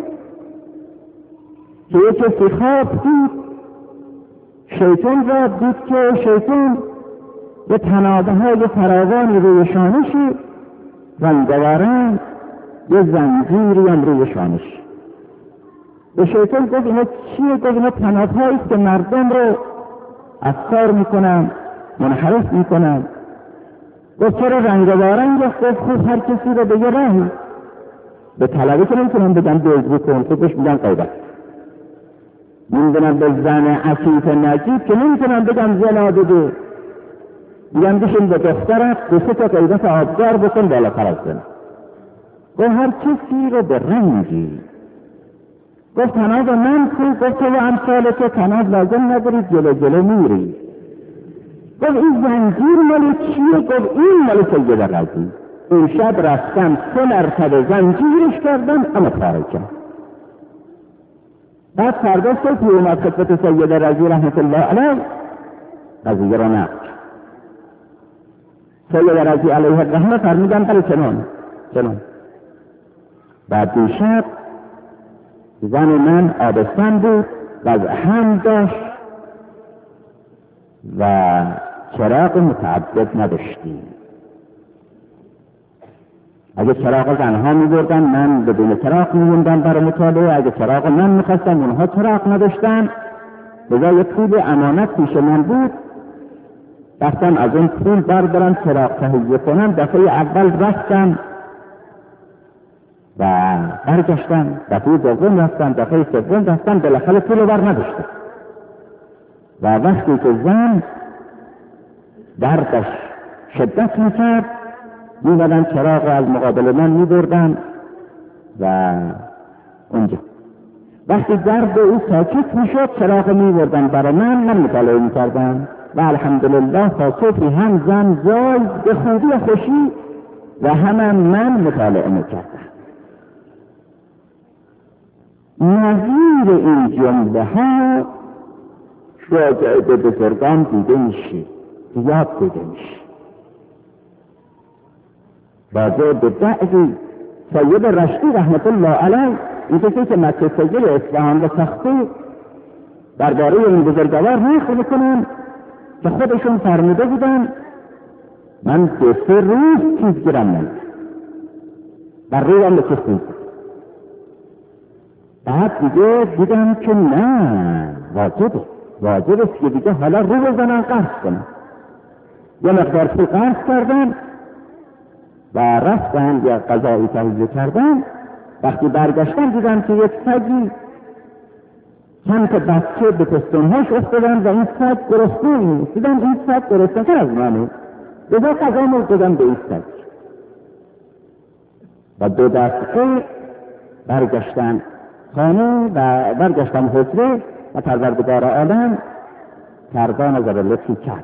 A: که یک کسی خواب دید، شیطان را دید که شیطان یه تنابه های فراوانی روی شانشی رنگوارن، یه زنجیری هم روی شانش. به شیطان گفت اینا چیه؟ گفت اینا تنابه هاییست که مردم رو افکار میکنن، منحرف میکنن. گفت چرا رنگوارن؟ گفت خوب هر کسی رو به یه رنگ. به طلبه که نمیتونم بگم دوز بکن، خوبش میگن قیبت. میدونم به زن عفیف نجیب که نمیتونم بگم زنا بده، میگم بشین به دخترت دو سه تا قیبت آبدار بکن بالاتر از زنا. گفت هر کسی رو به رنگی. گفت تناب من کو؟ گفت تو و امثال تو تناب لازم ندارید، جلو جلو میری. گفت این زنجیر مال چیه؟ گفت این مال سید رضی. اون شب رفتم سه مرتبه زنجیرش کردم اما پاره کرد. بعد فردا صبح اومد خدمت سید رضی رحمت الله علیه قضیه را نقل. سید رضی علیه الرحمه فرمودن بله چنان چنان. بعد دیشب زن من آبستن بود و از هم داشت و چراغ متعدد نداشتیم. اگه چراغ زنها می‌بردن من بدون چراغ می‌موندم برای مطالعه، اگه چراغ من می‌خواستم اونها چراغ نداشتن. بذار یه پول امانت پیش من بود، رفتم از اون پول بردارم چراغ تهیه کنم. دفعه اول رفتم و برگشتم، دفعه دوم رفتم، دفعه سوم رفتم، بالاخره پول بر نداشتم. و وقتی که زن دردش شدت می‌کرد می‌بردن چراغ از مقابل من می‌بردن و اونجا وقتی درد او ساکت می‌شد چراغ می‌بردن برای من، من مطالعه می‌کردم و الحمدلله تا صبحی هم زن جای به خوبی و خوشی و هم من مطالعه می‌کردم. نظیر این جمله ها شاید به بزرگان دیده میشه، زیاد دیده میشه. راجع به بعضی سید رشدی رحمت الله علیه، این کسی که مدرسه اصفهان و تختی درباره این بزرگوار نقل میکنن که خودشون فرموده بودن من دو سه روز چیز گیرم نمید بر رویم بچستیم. بعد دیگه دیدم که نه، واجبه واجب است که دیگه حالا رو بزنن قرض کنن. یه مقدار پول قرض کردن و رفتن یا غذایی تهیه کردن. وقتی برگشتن دیدن که یک سگی چند تا بچه به پستونهاش افتادن و این سگ گرسنه نیست. دیدن این سگ گرسنه‌تر از منه، بذار غذا رو دادن به این سگ و دو دفعه برگشتن خانه و برگشتن حجره و پروردگار عالم کردان از لطفی کرد.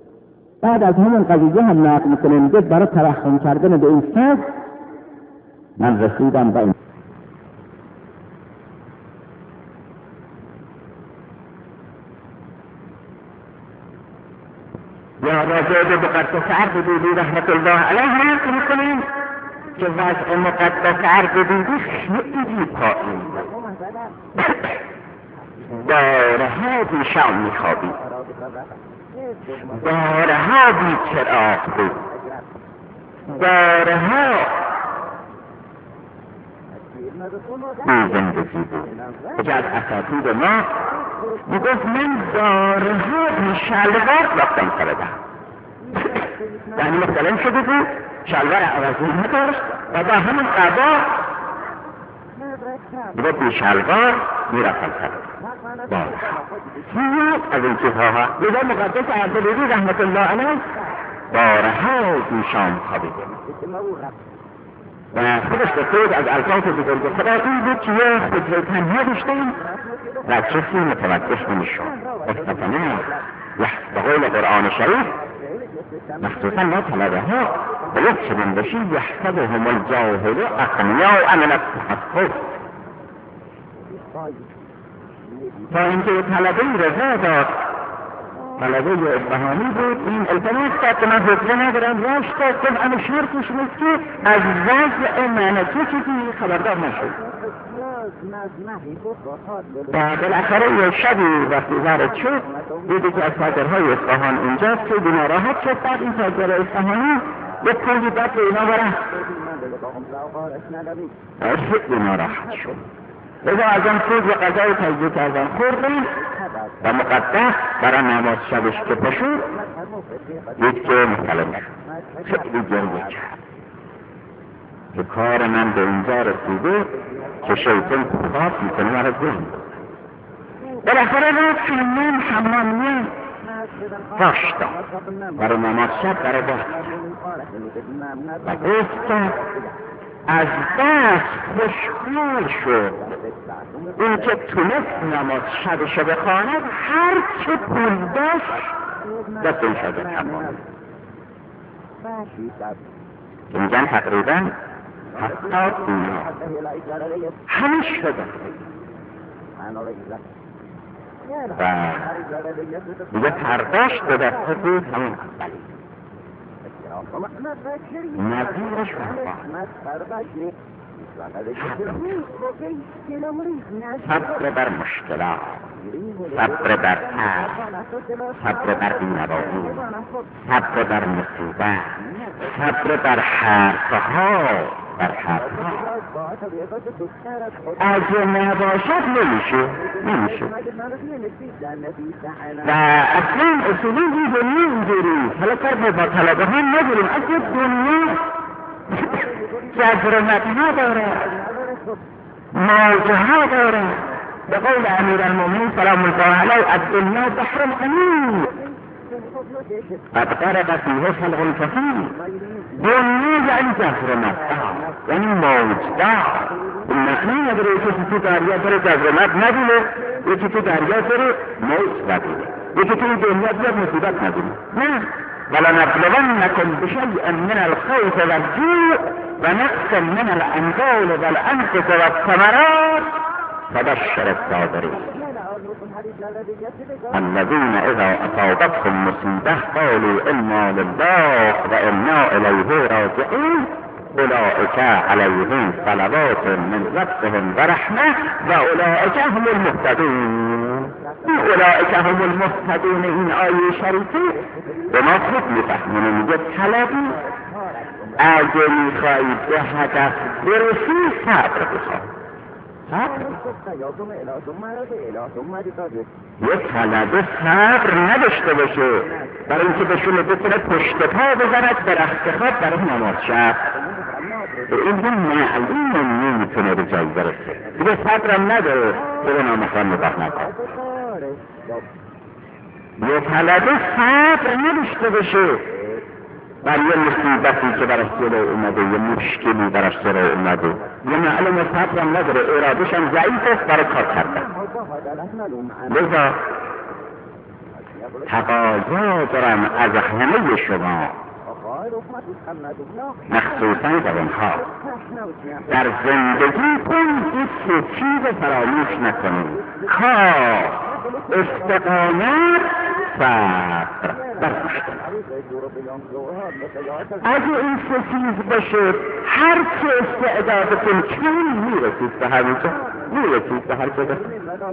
A: بعد از همون قضیه هم نقل میکنه، میگه برای ترحم کردن به این سگ من رسیدم به این یا راجع به مقدس اردبیلی رحمت الله علیه نقل میکنیم که وضع مقدس اردبیلی خیلی پایین بارها بی شام میخوابید، بارها بی چراغ بود، بارها بی زندگی بود. که از اساتید ما میگفت من بارها بی شلوار رفتم کردم، یعنی مثلا شده بود شلوار عوضی نداشت و با همون قضا میگه بی شلوار میرفتم کردم بارها از این چیزها. لیزا مقدس اردبیلی رحمت الله علیه بارها بی شام خوابیده و خودش به خود از الفاظ بزرگ خدا این بود که یه خود تنها داشتن و کسی متوجه نمیشد. افتتنه به قول قرآن شریف مخصوصا ما طلبه ها به یک چنین بشی یحسبهم الجاهل اغنیاء من التحفظ، تا اینکه یه طلبه رضا داد، طلبه اصفهانی بود، این التماس کرد که من حضره ندارم، راش داد گفت اما شرطش نیست که از وضع من چه چیزی خبردار نشد. و بالاخره یه شبی وقتی وارد شد دیدی که از تاجرهای اصفهان اینجاست که دینا راحت شد. بعد این تاجر اصفهانی یک پولی داد به اینا برن خیلی ناراحت شد. لذا از آن پول و غذای تجزیه کردن خوردن و مقدس برای نماز شبش که پشود دید که مسلم شد. خیلی گریه کرد که کار من به اینجا رسیده که شیطان خواب میکنه مرا ذهن. بالاخره رفت شمیم حمامیه باش داد برای نماز شب برای باش و گفت که از دست خوشحال شد این که تونست نماز شبشو بخواند، هر چه پول داشت دست این شده تمام. میگن تقریبا هفتاد دینار همه شده و دیگه پرداشت به دسته بود همون اولی نظیرش صبر بر مشکلات، صبر بر ترس، صبر بر بینوایی، صبر بر مصیبت، صبر بر حرفها بر حرفها. اگه نباشد نمیشه نمیشه و اصلا اصولی این دنیا اینجوری. حالا کار با طلبه ها نداریم، اگه دنیا جذرمت ها داره، موجه ها داره. به قول امیر المومنین سلام الله علیه الدنیا بحر الغمیم قد غرق فیه خلق الفخیم. دنیا یعنی جذرمت ها، یعنی موجدار. این معنی نداره یکی تو دریا داره جذرمت ندونه، یکی تو دریا داره موج ندونه، یکی تو دنیا بیاد مصیبت ندونه. نه، ولنبلونکم بشیء من الخوف والجوع ونقص من الاموال والانفس والثمرات فبشر الصابرین الذين اذا اصابتهم مصیبه قالوا انا لله وانا الیه راجعون اولئک علیهم صلوات من ربهم ورحمه واولئک هم المهتدون. اولئک هم المهتدون این آیه شریفه به ما خوب میفهمونه. میگه طلبی اگه میخواهید به هدف برسی صبر بخواه. صبر یک طلبه صبر نداشته باشه برای اینکه بشونه بتونه پشت پا بزند در اختخاب برای نماز شب، این هم معلوم نمیتونه به جایی برسه. دیگه صبرم نداره که به نامخوان نگاه نکن. یک طلبه صبر نداشته باشه برای یه مصیبتی که براش جلو اومده، یه مشکلی براش جلو اومده، یه معلوم صبرم نداره، ارادش هم ضعیف است برای کار کردن. لذا تقاضا دارم از همه شما مخصوصا جوانها در زندگیتون هیچ چیز فراموش نکنید. کار، استقامت، صبر در مشکل. اگه این سه چیز باشه هر چه استعدادتون کم میرسید به هر جا، میرسید به هر جا.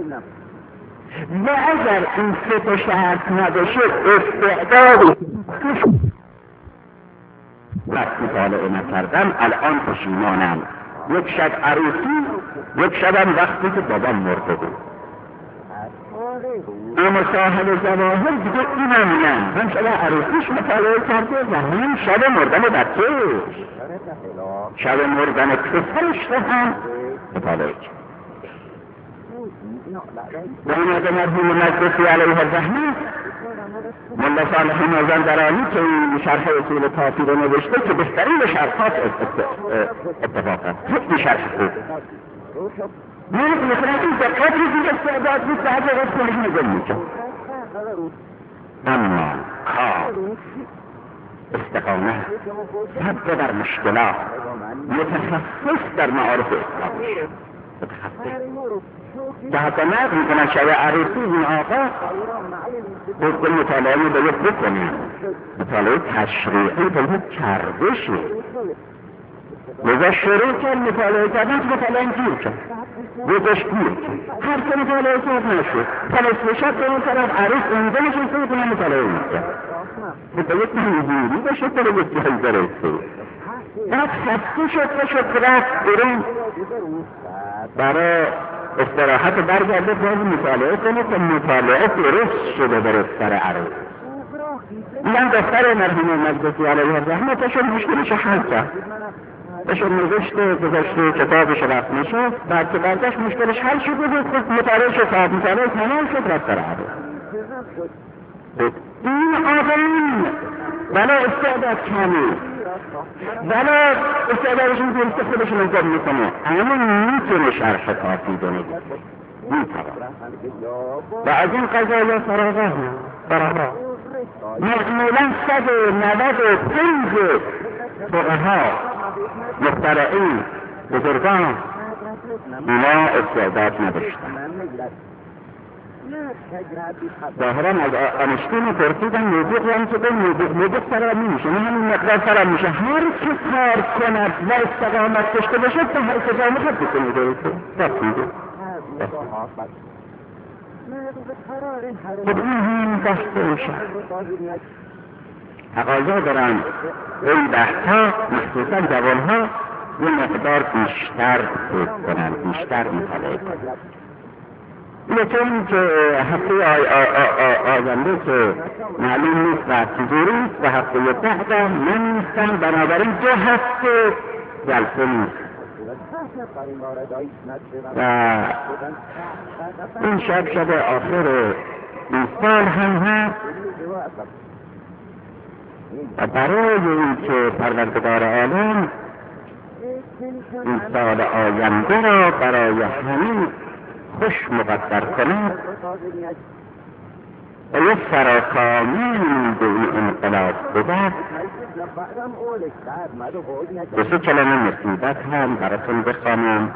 A: و اگر این سه تا شرط نباشه استعداد وقت مطالعه نکردم الان پشیمانم. یک شب عروسی، یک شبم وقتی که بابام مرده بود. اما صاحب ظواهر دیگه اینم نه، هم شب عروسیش مطالعه کرده و هم شب مردن بچهش، شب مردن پسرش رو هم مطالعه کرد. و آمده مرحوم مجلسی علیه الرحمه ملا صالح مازندرانی که این شرح اصول کافی رو نوشته که بهترین شرحات اتفاقا خیلی شرح خوب من مثلا این دقت ریزی استعداد بود به هر وقت کنش نگل میکن. اما کار، استقامت، صبر در مشکلات، متخصص در معارف اسلامی، متخصص که حتی نقل میکنن شب عروسی این آقا بکن مطالعه رو باید بکنیم، مطالعه تشریعی باید کرده شد. لذا شروع کرد مطالعه کردن که مطالعه گیر کرد، گذاشت گیر کرد، هر که مطالعه کرد نشد. پس شب به اون طرف عروس اونجا نشسته بکنن مطالعه میکرد باید منظوری باشه تا به یک جایی برسه. بعد خسته شد و شد رفت برون برای استراحت برگرده باز مطالعه کنه که مطالعه درست شده برست سر عروس. این دفتر مرحوم مجلسی علیه الرحمه تشون مشکلش حل کرد، تشون نوشته گذاشته کتابش رفت نشد. بعد که برگشت مشکلش حل شد و خود مطالعه شد، ساعت مطالعه تمام شد رفت سر عروس. این آدم ولی استعداد کمی ولی استعدادشون درسته خودشون انجام میکنه، اما میتونه شرح کافی بنویسه، میتونه. و از این قضایا فراغه فراغه معمولا صد و نود و پنج فقها مخترعین بزرگان اینا استعداد نداشتن. ظاهرا از آنشتین پرسیدن موضوع رو هم که به موضوع موضوع سرم میشه، نه همین مقدار سرم میشه. هر که کار کند و استقامت داشته باشه تا هر کجا میخواد بکنی درسته دست میده. خب این هم دست میشه تقاضا دارن این بحثا مخصوصا جوانها یه مقدار بیشتر فکر کنن، بیشتر مطالعه کنن. لیکن که هفته آینده که معلوم نیست و چجوری و هفته بعد من نیستم، بنابراین دو هفته جلسه نیست و این شب شب آخر این سال هم هست و برای این که پروردگار عالم این سال آینده را برای همین خوش مقدر کند و یک فراکامی به این انقلاب بدد. دو سه کلمه مصیبت هم براتون بخوانم،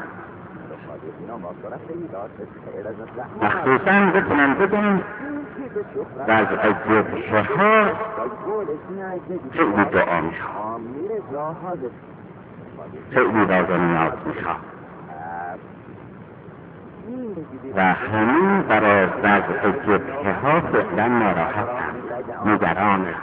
A: مخصوصا بکنم بگم از اجزه ها خیلی دعا میخواه، خیلی راز نیاز میخواه و همین برای وضع جبهه ها فعلا ناراحتم، نگرانم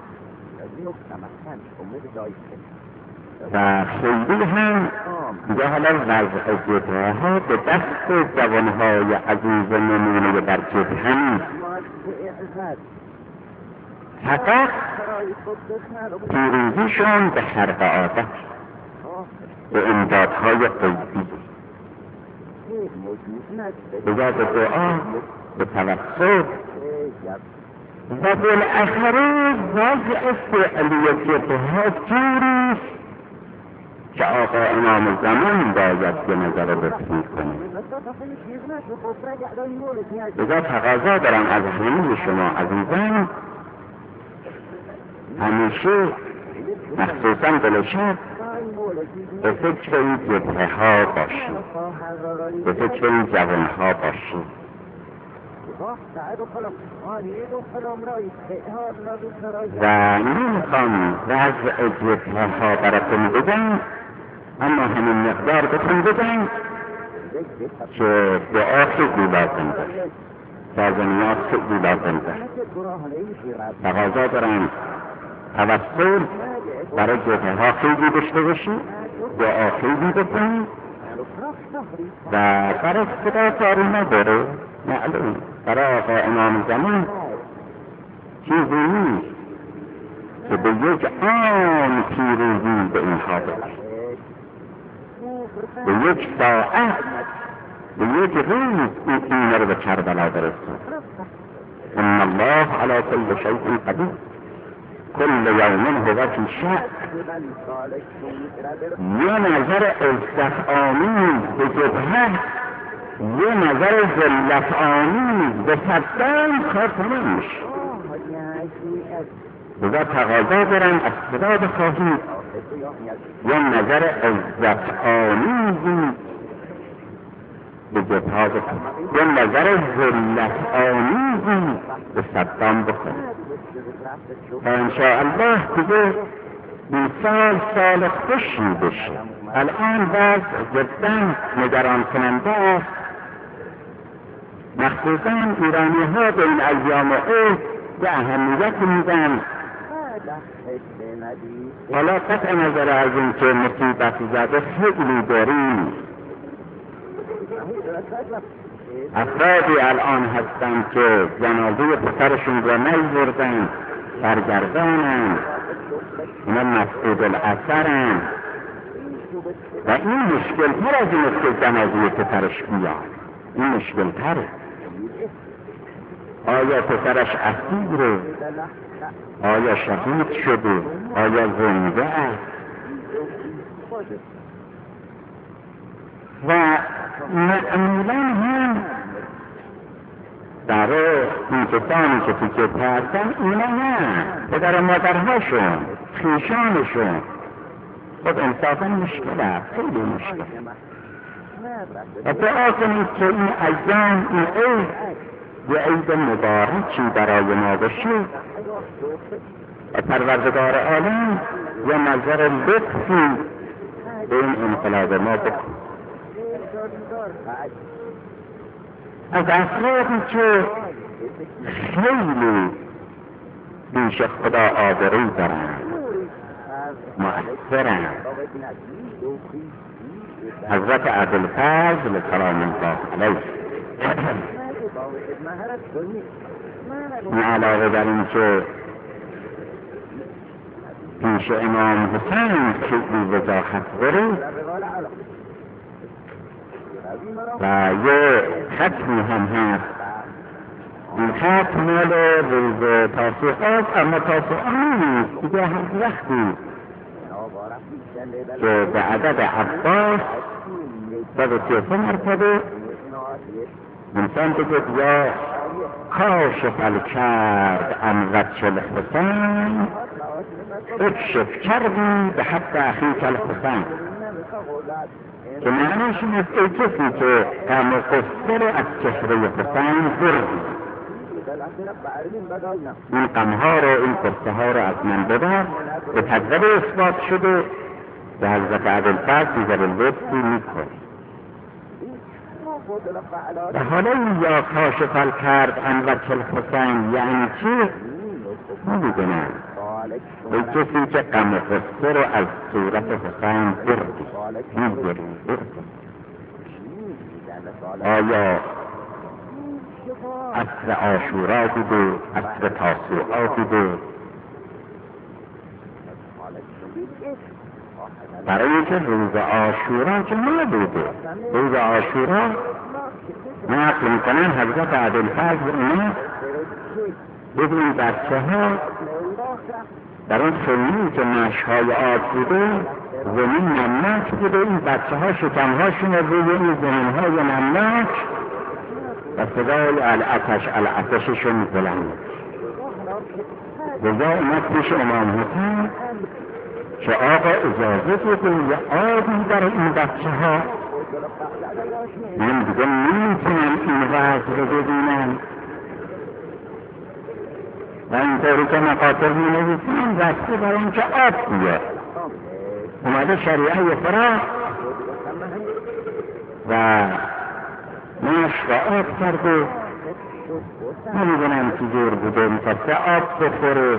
A: و خیلی هم دیگه حالا وضع جبهه ها به دست جوانهای عزیز نمونه در جبهه نیست، فقط پیروزیشون به خرق عادت، به امدادهای قیبی، به یاد دعا، به توسل و بالاخره وضع فعلی جبهه جوریست که آقا امام زمان باید به نظر رسید کنه. لذا تقاضا دارم از همه شما عزیزان همیشه مخصوصا دل شب به فکر این جبهه ها باشید، به فکر این جوان ها باشید و نمیخوام وضع جبهه ها براتون بگم، اما همین مقدار بهتون بگم که دعا خیلی لازم داره، سازنیات خیلی لازم داره. تقاضا دارم توسل برای جبهه ها خیلی داشته باشید، دعا خیلی بکنید و برای خدا کاری نداره. معلوم برای آقا امام زمان چیزی نیست که به یک آن پیروزی به اینها برسد، به یک ساعت، به یک روز این اینه رو به کربلا برسد. ان الله علی کل شیء قدیر، کل یوم هو فی شأن. یه نظر عزت آمیز به جبهه، یه نظر ذلت آمیز به صدام کار کنه میشه. بذار تقاضا دارم از خدا بخواهید یه نظر عزت آمیزی به جبهه بکنید، یه نظر ذلت آمیزی به صدام بکنید و انشاءالله دیگه این سال سال خوشی بشه. الان وضع جدا نگران کننده است، مخصوصا ایرانی ها به این ایام عید به اهمیت میدن. حالا قطع نظر از این که مصیبت زده خیلی داریم، افرادی الان هستن که جنازه پسرشون را نیاوردن، سرگردانن، اینا مسعود الاثرن و این مشکل تر از این است که جنازه پسرش بیاد. این مشکل تره. آیا پسرش اسیره؟ آیا شهید شده؟ آیا زنده است؟ و معمولا هم در این کسانی که تو جبهه هستن اینا نه پدر و مادرهاشون، خویشانشون. خب انصافا مشکل است، خیلی مشکل. و دعا کنید که این ایام، این عید یه عید مبارکی برای ما بشه و پروردگار عالم یه نظر لطفی به این انقلاب ما بکن. از افرادی که خیلی بیش خدا آبرو دارن، مؤثرن، حضرت ابوالفضل سلام الله علیه، این علاوه بر این که پیش امام حسین خیلی وضاحت داره و یه ختمی هم هست. این ختم مال روز تاسوعات، اما تاسوعا نیست دیگه، هر وقتی که به عدد عباس و به سیسه مرتبه انسان بگید یا کاشف الکرد عن وجه الحسین اکشف کردی به حق اخیک الحسین، که معنیش این است ای کسی که غم قصه رو از چهره حسین بردی، این غمها رو، این قصه ها رو از من ببر. به تجربه اثبات شده به حضرت ابوالفضل نظر لطفی میکنه. و حالا این یا کاشف الکرد عن وجه الحسین یعنی چی؟ نمیدونم. ای کسی که غم قصه رو از صورت حسین بردی، میبری بردی. آیا عصر عاشورا بوده، عصر تاسوعا بوده؟ برای اینکه روز عاشورا که نبوده، روز عاشورا نقل میکنن حضرت ابوالفضل اینا ببین بچه ها در اون خیلی که مشهای آب بوده، زمین نمک بوده، این بچه ها شکمهاشون روی این زمین های نمک و صدای الاتش الاتششون بلند. رضا اومد پیش امام حسین که آقا اجازه بده یه آبی در این بچه ها، من دیگه نمیتونم این وضع رو ببینم. و اینطوری که مقاطر می نویسیم رسته برای اینکه آب بیاد. اومده شریعه فرا و مشق آب کرده، نمیدونم چی جور بوده، میخواسته آب بخوره،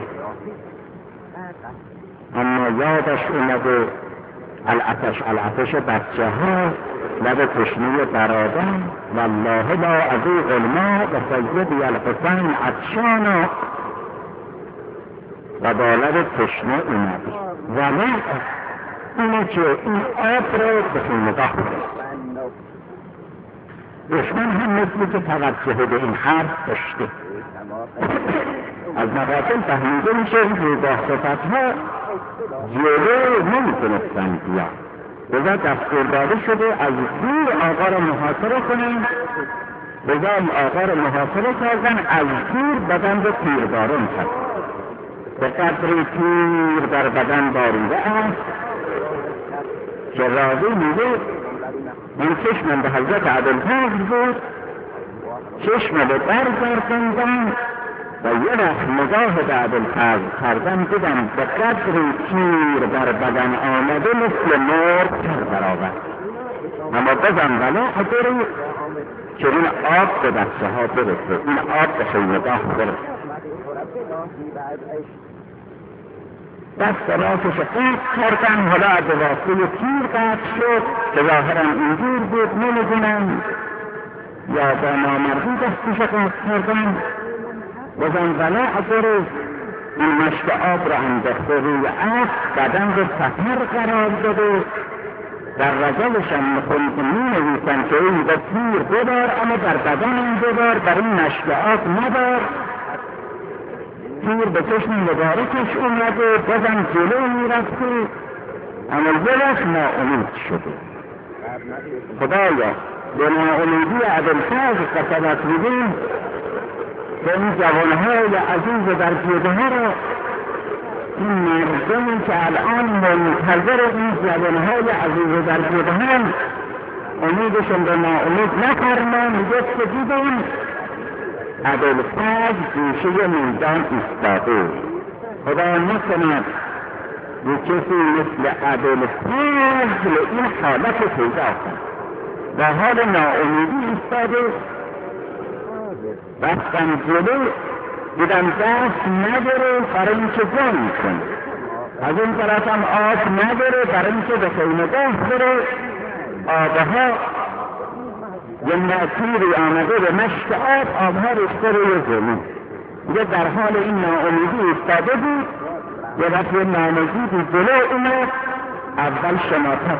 A: اما یادش اومده العطش العطش بچه ها، لب تشنه برادر، والله لا اذوق الماء و سیدی الحسین عطشانا، و با لب تشنه اومده ولی اینه که این آب رو به خونگاه برست. دشمن هم مثل که توجه به این حرف داشته. از مقاطع فهمیده میشه این روباه صفتها جلو نمیتونستن بیان، بذار دستور داده شده از دور آقا رو محاصره کنن، بذار آقا رو محاصره کردن، از دور بدن رو تیربارون کرد. به قدری تیر در بدن باریده است که راضی میگه من چشمم به حضرت عبدالفضل بود، چشم به برگرداندم و یه وقت نگاه به عبدالفضل کردم، دیدم به قدری تیر در بدن آمده مثل مرد تر برآورد. اما بازم ولی داری که این آب به بچه ها برسه، این آب به خیمگاه برسه. دست راستش قطع کردن، حالا از واسطه تیر قطع شد که ظاهرا اینجور بود، نمیدونم یا با نامردی دستش قطع کردن. بازم ولی داره این مشت آب را انداخته روی اسب، بدن رو سفر قرار داده. در رجلش هم می‌نویسن که این به تیر ببار، اما در بدن هم ببار، در این مشت آب ندار. تیر به چشم مبارکش اومده، بازم جلو میرفته، اما یه وقت ناامید شده. خدایا به ناامیدی عبدالفضل قسمت میدیم به این جوانهای عزیز در جیده ها را، این مردمی که الان منتظر این جوانهای عزیز در جیده ها امیدشون به ناامید نکردن، میگه که دیدم عبدالفضل گوشه میدان ایستاده، خدا نکند به کسی مثل عبدالفضل این حالت پیدا کند. در حال ناامیدی ایستاده، رفتم جلو، دیدم دست نداره برای اینکه جنگ کنه، از این طرف هم آب نداره برای اینکه به خیمگاه بره. آبها یه نتیری آمده به مشت آب، آبها ریخته روی زمین. یه در حال این ناامیدی ایستاده بود، یه وقت یه نامزیدی جلو اومد، اول شماتت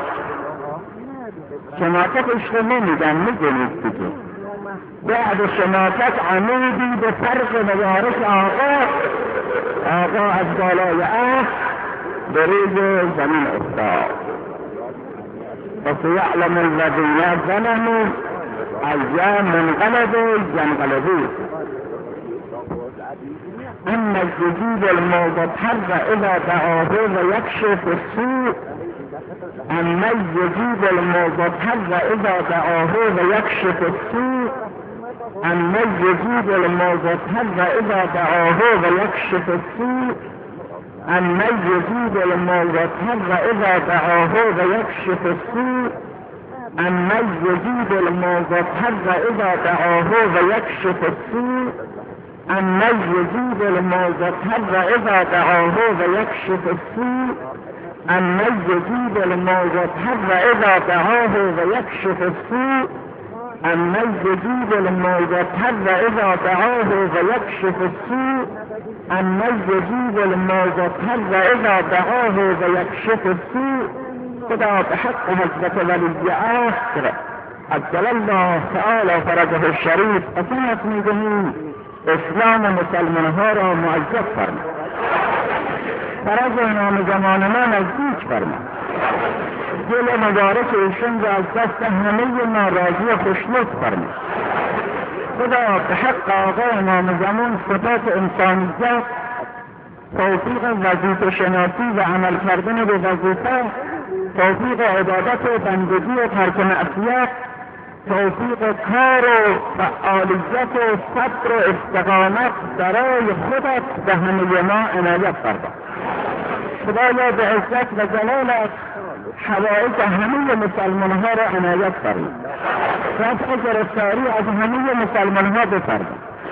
A: شماتتش رو نمیدن، میدونید دیگه. بعد شماتت عمیدی به فرق مبارک آقا، آقا از بالای اسب به روی زمین افتاد. فسیعلم الذین ظلموا ایام منقلبوا ینقلبون. اما الجدید المضطر اذا دعاه و یکشف السوء، اما الجدید المضطر اذا دعاه و یکشف السوء، اما الجدید المضطر اذا دعاه و یکشف السوء، اما الجدید المضطر اذا دعاه و یکشف السوء، اما الجدید المضطر اذا دعاه و یکشف السوء، اما الجدید المضطر اذا دعاه و یکشف السوء، اما الجدید المضطر اذا دعاه و یکشف السوء، اما الجدید المضطر اذا دعاه و یکشف السوء، اما الجدید المضطر اذا دعاه و یکشف السوء. خدا به حق حضرت ولی عصر عجل الله تعالی فرجه الشریف قسمت میدهیم اسلام مسلمان ها را معزز فرما، فرج نام زمان ما نزدیک فرما، دل مبارک ایشون را از دست همه ناراضی و خوشنود فرما. خدا به حق آقای نام زمان صفات انسانیت
B: توفیق وظیفه شناسی و عمل کردن به وظیفه، توفیق عبادت و بندگی و ترک معصیت، توفیق کار و فعالیت و صبر و استقامت برای خودت به همه ما عنایت فرما. خدایا به عزت و جلالت حوائج همه مسلمان ها را عنایت فرما. رفع گرفتاری از همه مسلمان ها بفرما.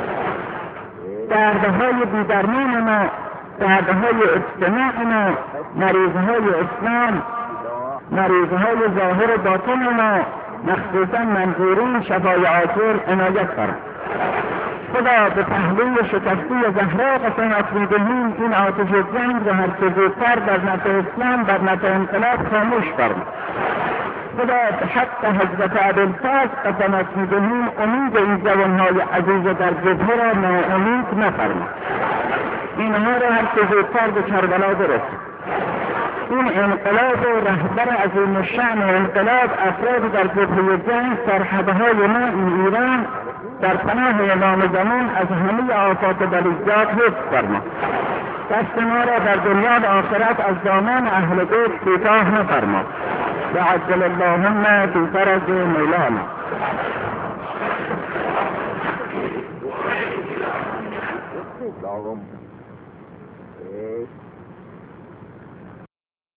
B: دردهای بیدرمان ما، دردهای اجتماع ما، مریضهای اسلام، مریضهای ظاهر و باطن ما، مخصوصا منظورین شفای عاجل عنایت فرما. خدا به پهلوی شکستی زهرا قسمت می‌دهیم این آتش جنگ و هر چه زودتر در نفع اسلام بر نفع انقلاب خاموش فرما. خدا به حق حضرت عبدالفاظ قسمت می‌دهیم امید این جوانهای عزیز در جبهه را ناامید نفرما. اینها را هر چه زودتر به کربلا برسید. این انقلاب و رهبر عظیم الشأن انقلاب افراد در جبهه جنگ سرحدهای ما این ایران در پناه امام زمان از همه آفات بلیجات حفظ فرما. دست ما را در دنیا و آخرت از دامان اهل بیت کوتاه نفرما. و عجل اللهم فی فرج مولانا.
C: Lagom.